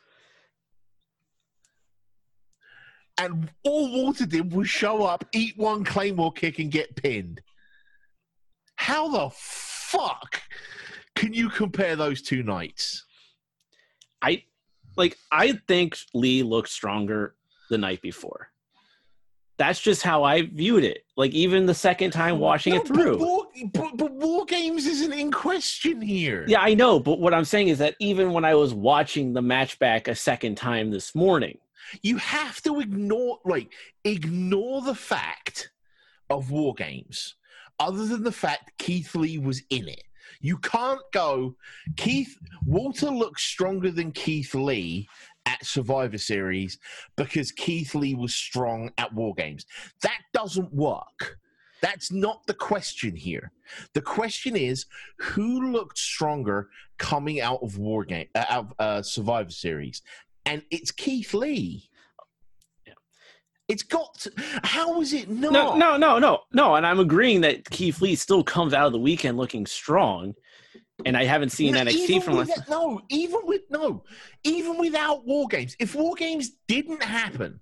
S2: And all Walter did was show up, eat one Claymore kick, and get pinned. How the fuck can you compare those 2 nights?
S1: I think Lee looked stronger the night before. That's just how I viewed it. Like, even the second time watching it through.
S2: But War Games isn't in question here.
S1: Yeah, I know. But what I'm saying is that even when I was watching the match back a second time this morning,
S2: you have to ignore the fact of War Games, other than the fact Keith Lee was in it. You can't go, Walter looks stronger than Keith Lee at Survivor Series because Keith Lee was strong at War Games. That doesn't work. That's not the question here. The question is, who looked stronger coming out of Survivor Series? And it's Keith Lee.
S1: Yeah.
S2: It's got to, how is it not?
S1: No. And I'm agreeing that Keith Lee still comes out of the weekend looking strong. And I haven't seen NXT from
S2: even without War Games. If War Games didn't happen,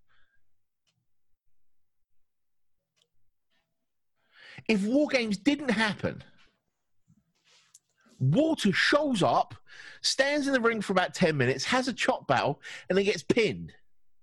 S2: Walter shows up, stands in the ring for about 10 minutes, has a chop battle, and then gets pinned.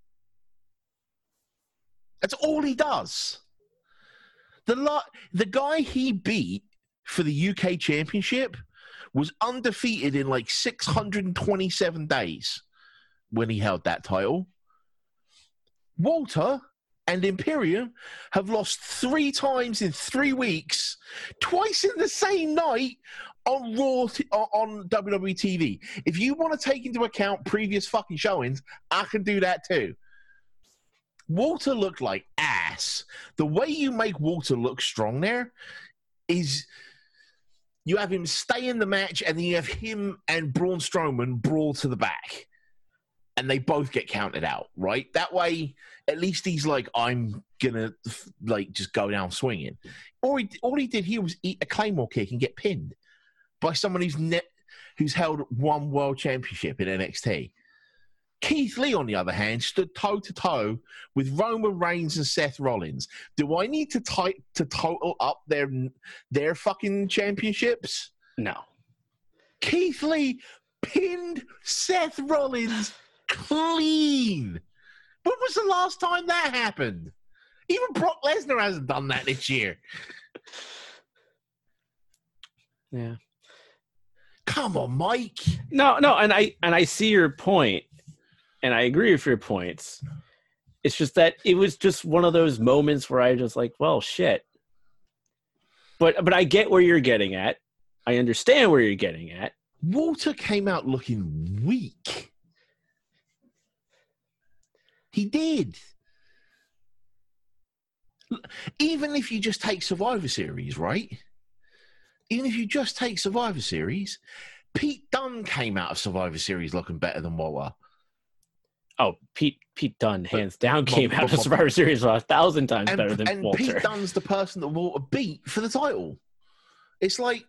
S2: That's all he does. The guy he beat for the UK Championship was undefeated in like 627 days when he held that title. Walter and Imperium have lost 3 times in 3 weeks, twice in the same night on Raw, on WWE TV. If you want to take into account previous fucking showings, I can do that too. Walter looked like ass. The way you make Walter look strong there is you have him stay in the match, and then you have him and Braun Strowman brawl to the back. And they both get counted out, right? That way, at least he's like, I'm gonna just go down swinging. All he did here was eat a Claymore kick and get pinned by someone who's held 1 world championship in NXT. Keith Lee, on the other hand, stood toe-to-toe with Roman Reigns and Seth Rollins. Do I need to total up their fucking championships?
S1: No.
S2: Keith Lee pinned Seth Rollins clean. When was the last time that happened? Even Brock Lesnar hasn't done that this year.
S1: Yeah.
S2: Come on, Mike.
S1: No, and I see your point. And I agree with your points. It's just that it was just one of those moments where I just like, well, shit. But I get where you're getting at. I understand where you're getting at.
S2: Walter came out looking weak. He did. Even if you just take Survivor Series, right? Even if you just take Survivor Series, Pete Dunne came out of Survivor Series looking better than Walter.
S1: Oh, Pete Dunne, hands down, came out of Survivor Series 1,000 times better than Walter.
S2: And Pete Dunne's the person that Walter beat for the title. It's like,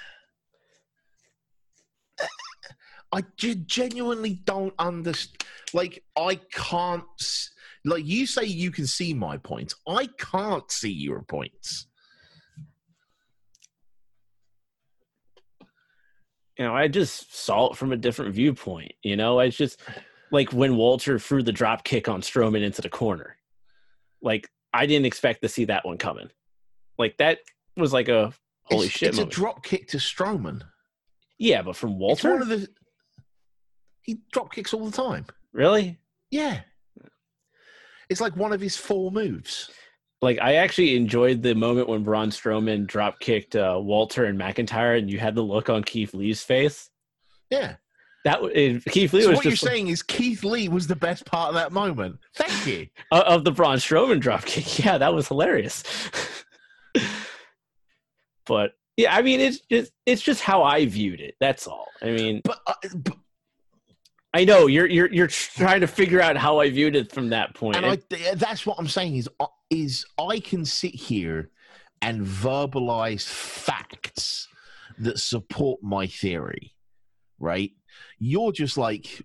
S2: I genuinely don't understand. Like, I can't. Like, you say you can see my points. I can't see your points.
S1: You know, I just saw it from a different viewpoint. You know, I just like when Walter threw the drop kick on Strowman into the corner. Like, I didn't expect to see that one coming. Like, that was like a holy shit moment.
S2: It's a drop kick to Strowman.
S1: Yeah, but from Walter?
S2: He drop kicks all the time.
S1: Really?
S2: Yeah. It's like one of his 4 moves.
S1: Like, I actually enjoyed the moment when Braun Strowman drop kicked Walter and McIntyre, and you had the look on Keith Lee's face.
S2: Yeah.
S1: Keith Lee
S2: so
S1: was
S2: what you're saying is Keith Lee was the best part of that moment. Thank you.
S1: Of the Braun Strowman drop kick. Yeah, that was hilarious. But yeah, I mean, it's just how I viewed it. That's all. I mean, but I know you're trying to figure out how I viewed it from that point.
S2: And that's what I'm saying is I can sit here and verbalize facts that support my theory, right? You're just like,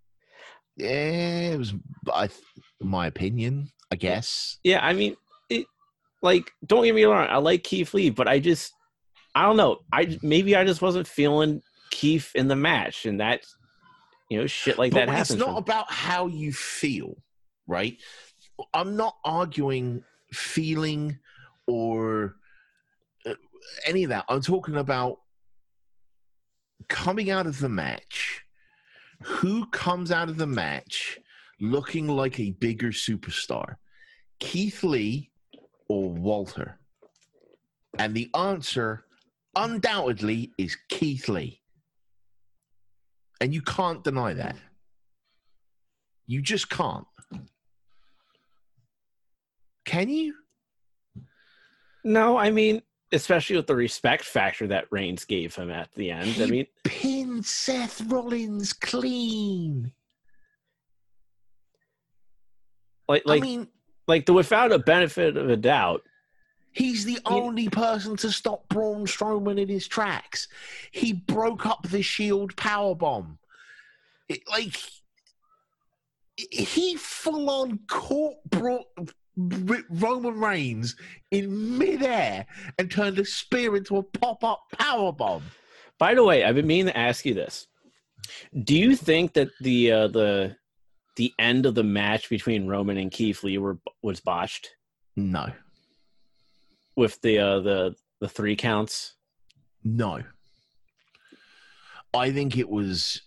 S2: it was my opinion, I guess.
S1: Yeah, I mean, like, don't get me wrong, I like Keith Lee, but I don't know. Maybe I just wasn't feeling Keith in the match, and that, you know, shit like that happens.
S2: It's not about how you feel, right? I'm not arguing feeling or any of that. I'm talking about coming out of the match. Who comes out of the match looking like a bigger superstar? Keith Lee or Walter? And the answer, undoubtedly, is Keith Lee. And you can't deny that. You just can't. Can you?
S1: No, I mean, especially with the respect factor that Reigns gave him at the end. I mean,
S2: pinned Seth Rollins clean.
S1: Like the without a benefit of a doubt,
S2: he's the only person to stop Braun Strowman in his tracks. He broke up the Shield powerbomb. He full on caught Roman Reigns in midair and turned a spear into a pop-up powerbomb.
S1: By the way, I've been meaning to ask you this. Do you think that the end of the match between Roman and Keith Lee was botched?
S2: No.
S1: With the 3 counts?
S2: No. I think it was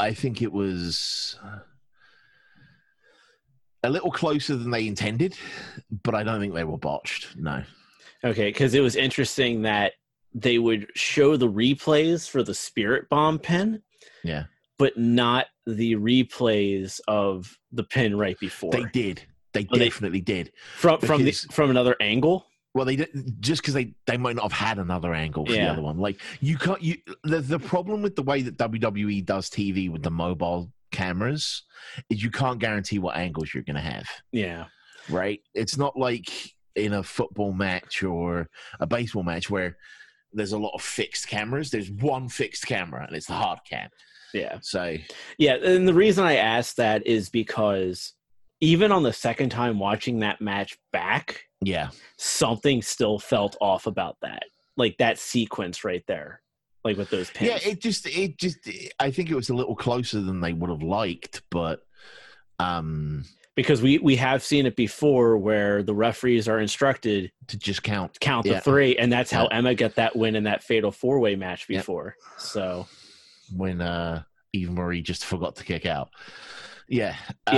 S2: a little closer than they intended, but I don't think they were botched. No.
S1: Okay, because it was interesting that they would show the replays for the Spirit Bomb pin.
S2: Yeah.
S1: But not the replays of the pin right before.
S2: They did. They definitely did.
S1: From another angle?
S2: Well, they did, just because they might not have had another angle for the other one. Like, you can't. The problem with the way that WWE does TV with the mobile cameras is you can't guarantee what angles you're going to have.
S1: Yeah.
S2: Right? It's not like in a football match or a baseball match where there's a lot of fixed cameras. There's one fixed camera, and it's the hard cam.
S1: Yeah.
S2: So.
S1: Yeah, and the reason I asked that is because even on the second time watching that match back, something still felt off about that. Like that sequence right there. Like with those pins.
S2: Yeah, it just I think it was a little closer than they would have liked, but
S1: because we have seen it before where the referees are instructed
S2: to just count
S1: to 3, and that's how Emma got that win in that fatal 4-way match before. So
S2: when Eva Marie just forgot to kick out. Yeah.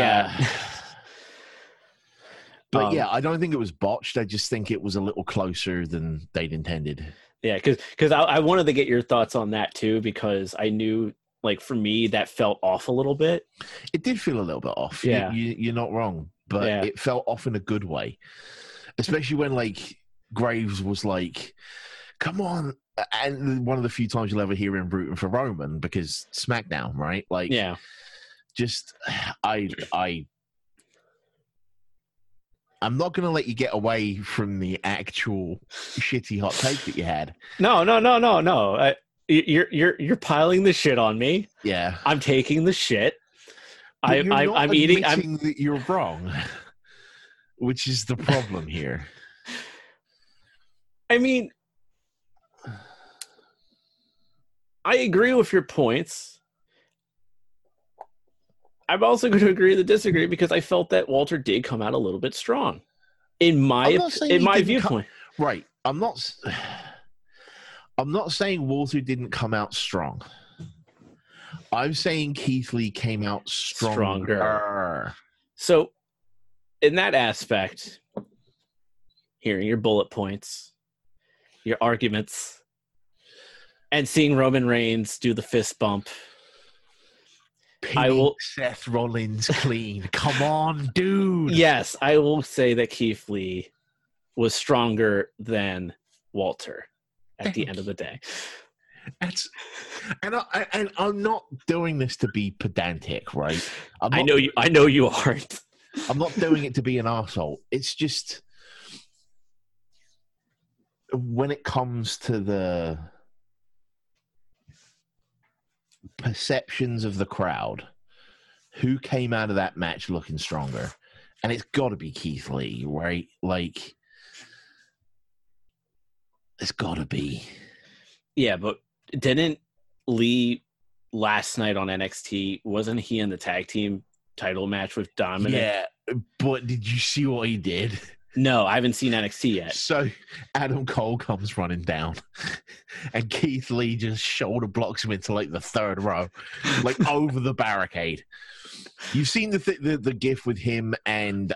S2: But I don't think it was botched. I just think it was a little closer than they'd intended.
S1: Yeah, because I wanted to get your thoughts on that too, because I knew like for me, that felt off a little bit.
S2: It did feel a little bit off.
S1: Yeah.
S2: You're not wrong, but it felt off in a good way, especially when like Graves was like, "Come on." And one of the few times you'll ever hear him rooting for Roman because SmackDown, right? Like, just I'm not going to let you get away from the actual shitty hot take that you had.
S1: No. You're piling the shit on me.
S2: Yeah,
S1: I'm taking the shit.
S2: I'm eating. That you're wrong, which is the problem here.
S1: I mean, I agree with your points. I'm also going to agree to disagree because I felt that Walter did come out a little bit strong, in my viewpoint.
S2: Right. I'm not saying Walter didn't come out strong. I'm saying Keith Lee came out stronger.
S1: So, in that aspect, hearing your bullet points, your arguments, and seeing Roman Reigns do the fist bump,
S2: I will Seth Rollins clean. Come on, dude.
S1: Yes, I will say that Keith Lee was stronger than Walter at the end of the day.
S2: And I'm not doing this to be pedantic, right?
S1: I know you aren't.
S2: I'm not doing it to be an arsehole. It's just when it comes to the perceptions of the crowd, who came out of that match looking stronger? And it's got to be Keith Lee, right? Like, it's got to be.
S1: Yeah, but didn't Lee last night on NXT, wasn't he in the tag team title match with Dominic?
S2: Yeah, but did you see what he did?
S1: No, I haven't seen NXT yet.
S2: So Adam Cole comes running down, and Keith Lee just shoulder blocks him into like the third row, like over the barricade. You've seen the gif with him and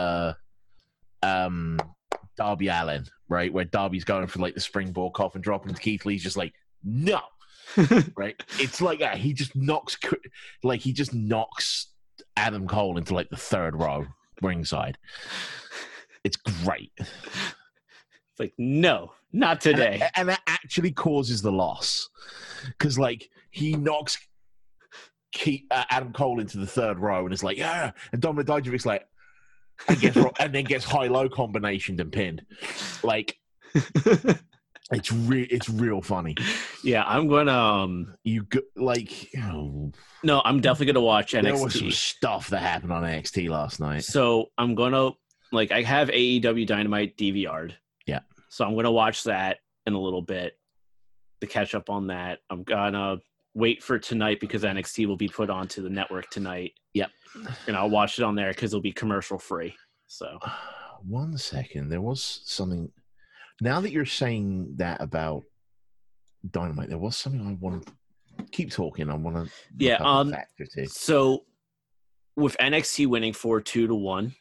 S2: Darby Allin, right? Where Darby's going for like the springboard coffin drop, and Keith Lee's just like, no, right? It's like that. He just knocks Adam Cole into like the third row ringside. It's great.
S1: It's like, no, not today.
S2: And that actually causes the loss. Because, like, he knocks Adam Cole into the third row and is like, yeah. And Dominik Dijak's like, and then gets high-low combinationed and pinned. Like, it's real funny.
S1: Yeah, I'm going to... No, I'm definitely going to watch NXT.
S2: There was some stuff that happened on NXT last night.
S1: So I'm going to... Like, I have AEW Dynamite DVR'd.
S2: Yeah.
S1: So I'm going to watch that in a little bit to catch up on that. I'm going to wait for tonight because NXT will be put onto the network tonight.
S2: Yep.
S1: And I'll watch it on there because it'll be commercial free. So.
S2: 1 second. There was something. Now that you're saying that about Dynamite, there was something I want to keep talking. I want to.
S1: Yeah. So with NXT winning 4-2-1.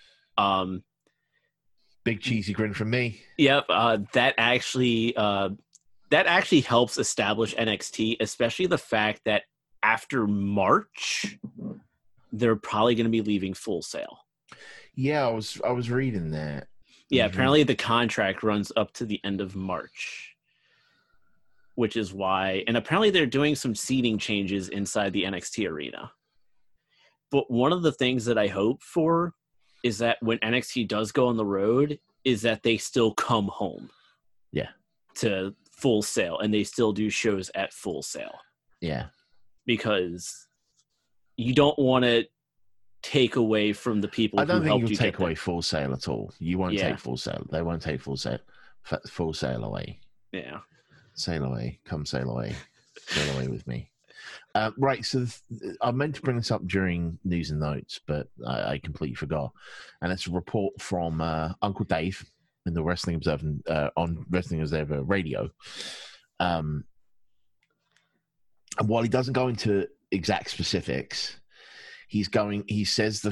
S2: Big cheesy grin from me.
S1: Yep, that actually helps establish NXT, especially the fact that after March, they're probably going to be leaving Full Sail.
S2: Yeah, I was reading that.
S1: Yeah, apparently the contract runs up to the end of March, which is why, and apparently they're doing some seating changes inside the NXT arena. But one of the things that I hope for is that when NXT does go on the road, is that they still come home.
S2: Yeah.
S1: To Full Sail, and they still do shows at Full Sail.
S2: Yeah.
S1: Because you don't want to take away from the people who helped you.
S2: I don't think you'll take away Full Sail at all. You won't take Full Sail. They won't take Full Sail away.
S1: Yeah.
S2: Sail away. Come sail away. Sail away with me. Right, so I meant to bring this up during news and notes, but I completely forgot. And it's a report from Uncle Dave in the Wrestling Observer on Wrestling Observer Radio. And while he doesn't go into exact specifics, he says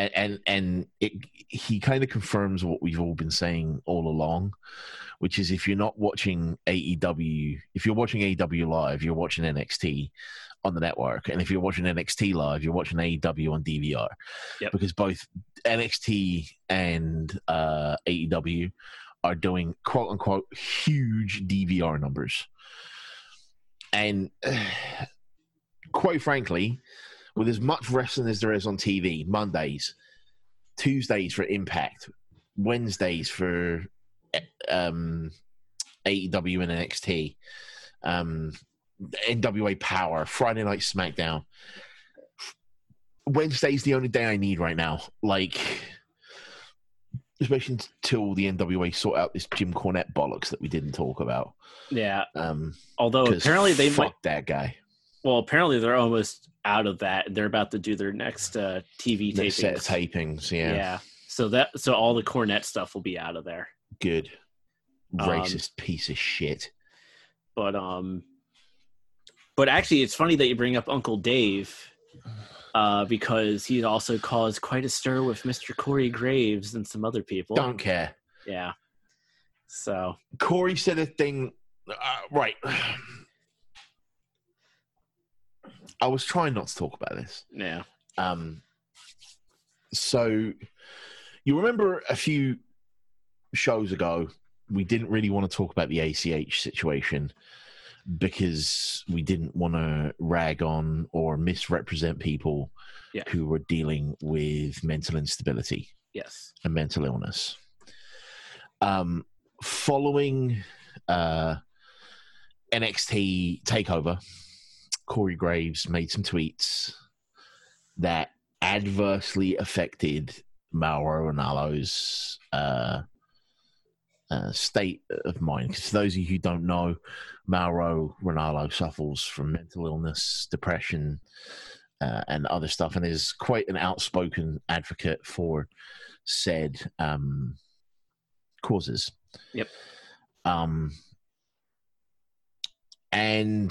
S2: he kind of confirms what we've all been saying all along, which is if you're not watching AEW, if you're watching AEW live, you're watching NXT. on the network. And if you're watching NXT live, you're watching AEW on DVR.
S1: Yep.
S2: Because both NXT and AEW are doing quote unquote huge DVR numbers. And quite frankly, with as much wrestling as there is on TV, Mondays, Tuesdays for Impact, Wednesdays for AEW and NXT, NWA Power, Friday Night SmackDown. Wednesday's the only day I need right now. Like, especially until the NWA sort out this Jim Cornette bollocks that we didn't talk about.
S1: Yeah. Although apparently they
S2: fuck
S1: might
S2: that guy.
S1: Well, apparently they're almost out of that. They're about to do their next TV tapings.
S2: Set of tapings, yeah.
S1: Yeah. So all the Cornette stuff will be out of there.
S2: Good. Racist piece of shit.
S1: But actually, it's funny that you bring up Uncle Dave, because he also caused quite a stir with Mr. Corey Graves and some other people.
S2: Don't care.
S1: Yeah. So
S2: Corey said a thing. Right. I was trying not to talk about this.
S1: Yeah.
S2: So you remember a few shows ago, we didn't really want to talk about the ACH situation because we didn't want to rag on or misrepresent people who were dealing with mental instability.
S1: Yes.
S2: And mental illness. Following NXT TakeOver, Corey Graves made some tweets that adversely affected Mauro Ranallo's state of mind. Because for those of you who don't know, Mauro Ranallo suffers from mental illness, depression, and other stuff, and is quite an outspoken advocate for said causes.
S1: Yep.
S2: And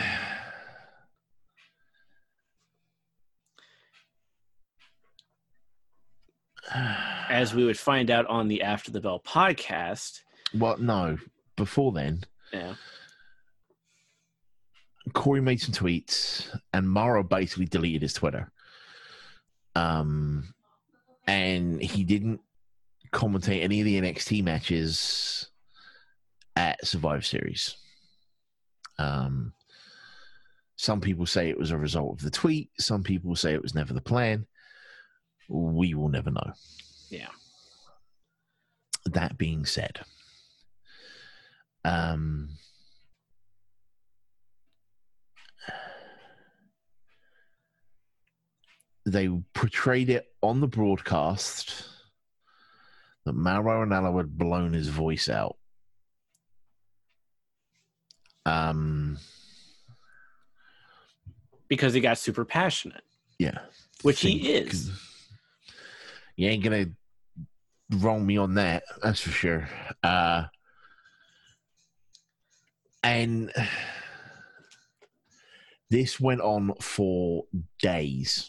S1: as we would find out on the After the Bell podcast.
S2: Well, no. Before then.
S1: Yeah.
S2: Corey made some tweets, and Mauro basically deleted his Twitter. And he didn't commentate any of the NXT matches at Survivor Series. Some people say it was a result of the tweet. Some people say it was never the plan. We will never know.
S1: Yeah.
S2: That being said, they portrayed it on the broadcast that Mauro Ranallo had blown his voice out.
S1: Because he got super passionate.
S2: Yeah.
S1: Which he is.
S2: You ain't going to wrong me on that. That's for sure. And this went on for days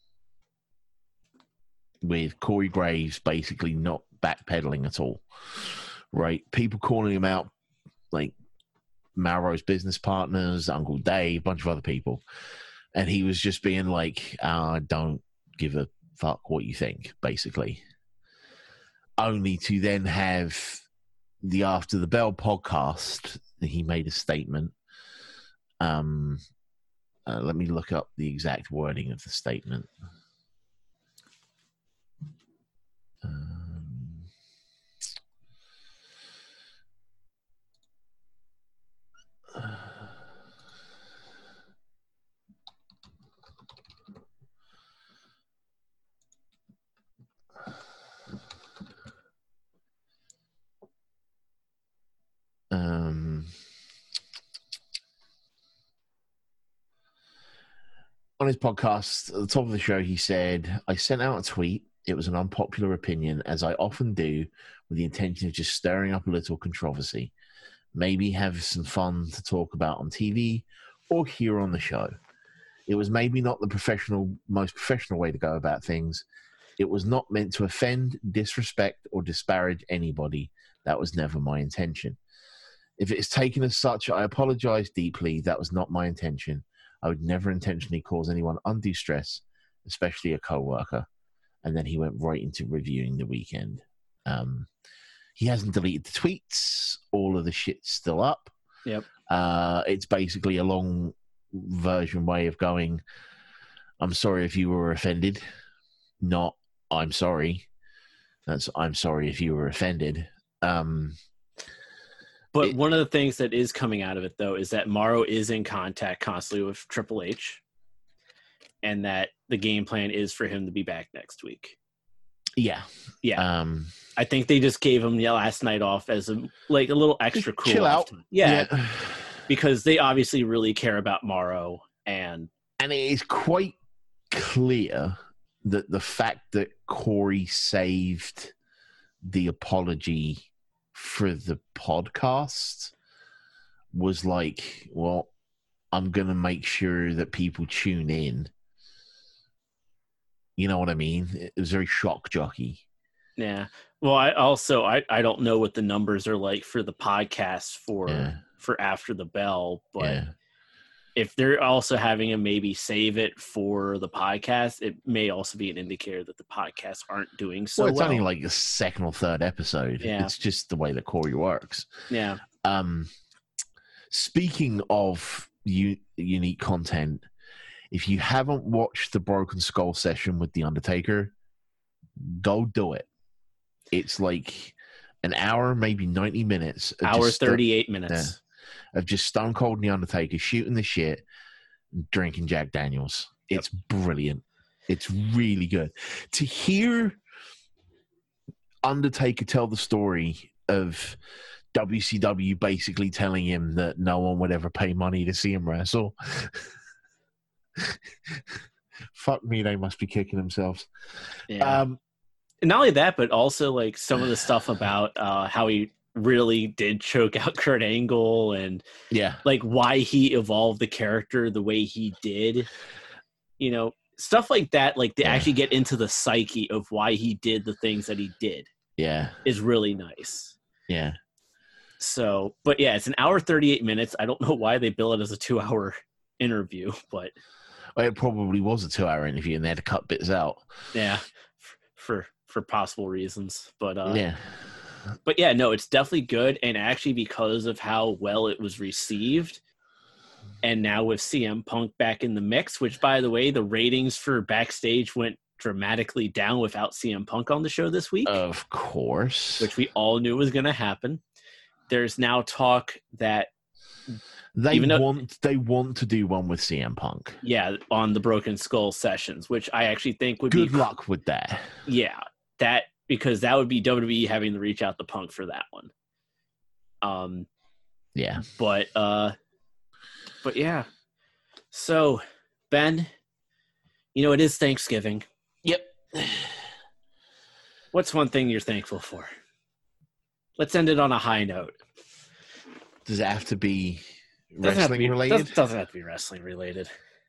S2: with Corey Graves basically not backpedaling at all. Right? People calling him out, like Mauro's business partners, Uncle Dave, a bunch of other people. And he was just being like, I don't give a fuck what you think, basically. Only to then have the After the Bell podcast, he made a statement. Let me look up the exact wording of the statement. On his podcast, at the top of the show, he said, I sent out a tweet. It was an unpopular opinion, as I often do, with the intention of just stirring up a little controversy. Maybe have some fun to talk about on TV or here on the show. It was maybe not the most professional way to go about things. It was not meant to offend, disrespect, or disparage anybody. That was never my intention. If it is taken as such, I apologize deeply. That was not my intention. I would never intentionally cause anyone undue stress, especially a coworker. And then he went right into reviewing the weekend. He hasn't deleted the tweets. All of the shit's still up.
S1: Yep.
S2: It's basically a long version way of going, I'm sorry if you were offended. Not, I'm sorry. That's, I'm sorry if you were offended.
S1: But one of the things that is coming out of it, though, is that Morrow is in contact constantly with Triple H, and that the game plan is for him to be back next week.
S2: Yeah.
S1: I think they just gave him last night off as a little extra cool.
S2: Chill out.
S1: Yeah, because they obviously really care about Morrow, and
S2: it is quite clear that the fact that Corey saved the apology for the podcast was like, well, I'm going to make sure that people tune in. You know what I mean? It was very shock jockey.
S1: Yeah. Well, I don't know what the numbers are like for the podcast for After the Bell, but if they're also having him maybe save it for the podcast, it may also be an indicator that the podcasts aren't doing so well.
S2: It's only like the second or third episode. Yeah. It's just the way that Corey works.
S1: Yeah.
S2: Speaking of unique content, if you haven't watched the Broken Skull session with The Undertaker, go do it. It's like an hour, maybe 90 minutes.
S1: 38 minutes.
S2: Of just Stone Cold and The Undertaker shooting the shit, drinking Jack Daniels. It's brilliant. It's really good. To hear Undertaker tell the story of WCW basically telling him that no one would ever pay money to see him wrestle. Fuck me, they must be kicking themselves.
S1: Yeah. Not only that, but also like some of the stuff about how he really did choke out Kurt Angle, and like why he evolved the character the way he did, stuff like that. Like they actually get into the psyche of why he did the things that he did. Is really nice. So, but it's an hour 38 minutes. I don't know why they bill it as a 2-hour interview, but
S2: it probably was a 2-hour interview and they had to cut bits out.
S1: For possible reasons, but no, it's definitely good. And actually, because of how well it was received, and now with CM Punk back in the mix, which, by the way, the ratings for Backstage went dramatically down without CM Punk on the show this week.
S2: Of course.
S1: Which we all knew was going to happen. There's now talk that
S2: they want to do one with CM Punk.
S1: Yeah, on the Broken Skull sessions, which I actually think would
S2: be... Good luck with that.
S1: Yeah, because that would be WWE having to reach out to Punk for that one. But yeah. So, Ben, it is Thanksgiving.
S2: Yep.
S1: What's one thing you're thankful for? Let's end it on a high note.
S2: Does it have to be wrestling related?
S1: Doesn't have to be wrestling related.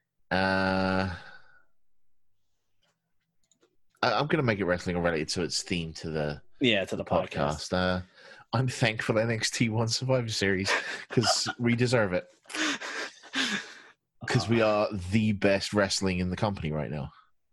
S2: I'm going to make it wrestling related, so it's themed to the
S1: podcast.
S2: I'm thankful NXT won Survivor Series because we deserve it. Because we are the best wrestling in the company right now.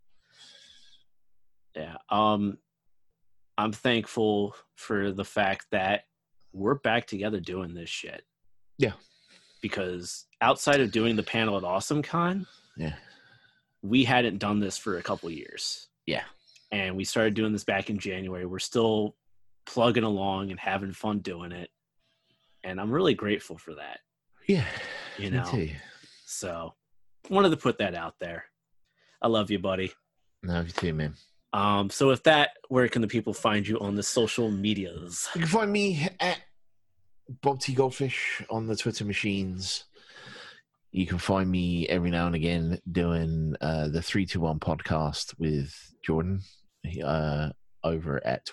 S1: Yeah. I'm thankful for the fact that we're back together doing this shit.
S2: Yeah.
S1: Because outside of doing the panel at AwesomeCon, we hadn't done this for a couple years.
S2: Yeah.
S1: And we started doing this back in January. We're still plugging along and having fun doing it. And I'm really grateful for that.
S2: Yeah.
S1: Me too. So, wanted to put that out there. I love you, buddy.
S2: Love you too, man.
S1: So with that, where can the people find you on the social medias?
S2: You can find me at Bob T. Goldfish on the Twitter machines. You can find me every now and again doing the 321 podcast with Jordan over at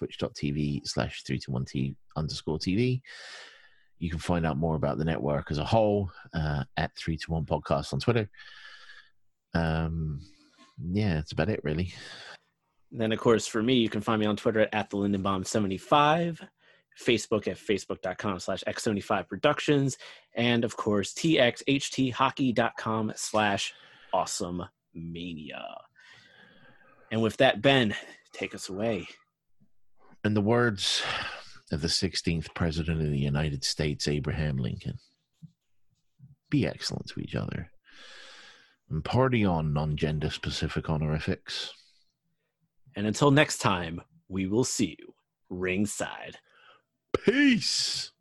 S2: twitch.tv/321t_TV. You can find out more about the network as a whole at 321 podcast on Twitter. That's about it, really.
S1: Then, of course, for me, you can find me on Twitter at the Lindenbaum75. Facebook at facebook.com/X75 Productions, and of course, txhthockey.com/awesomemania. And with that, Ben, take us away.
S2: In the words of the 16th President of the United States, Abraham Lincoln, be excellent to each other. And party on, non-gender specific honorifics.
S1: And until next time, we will see you ringside.
S2: Peace.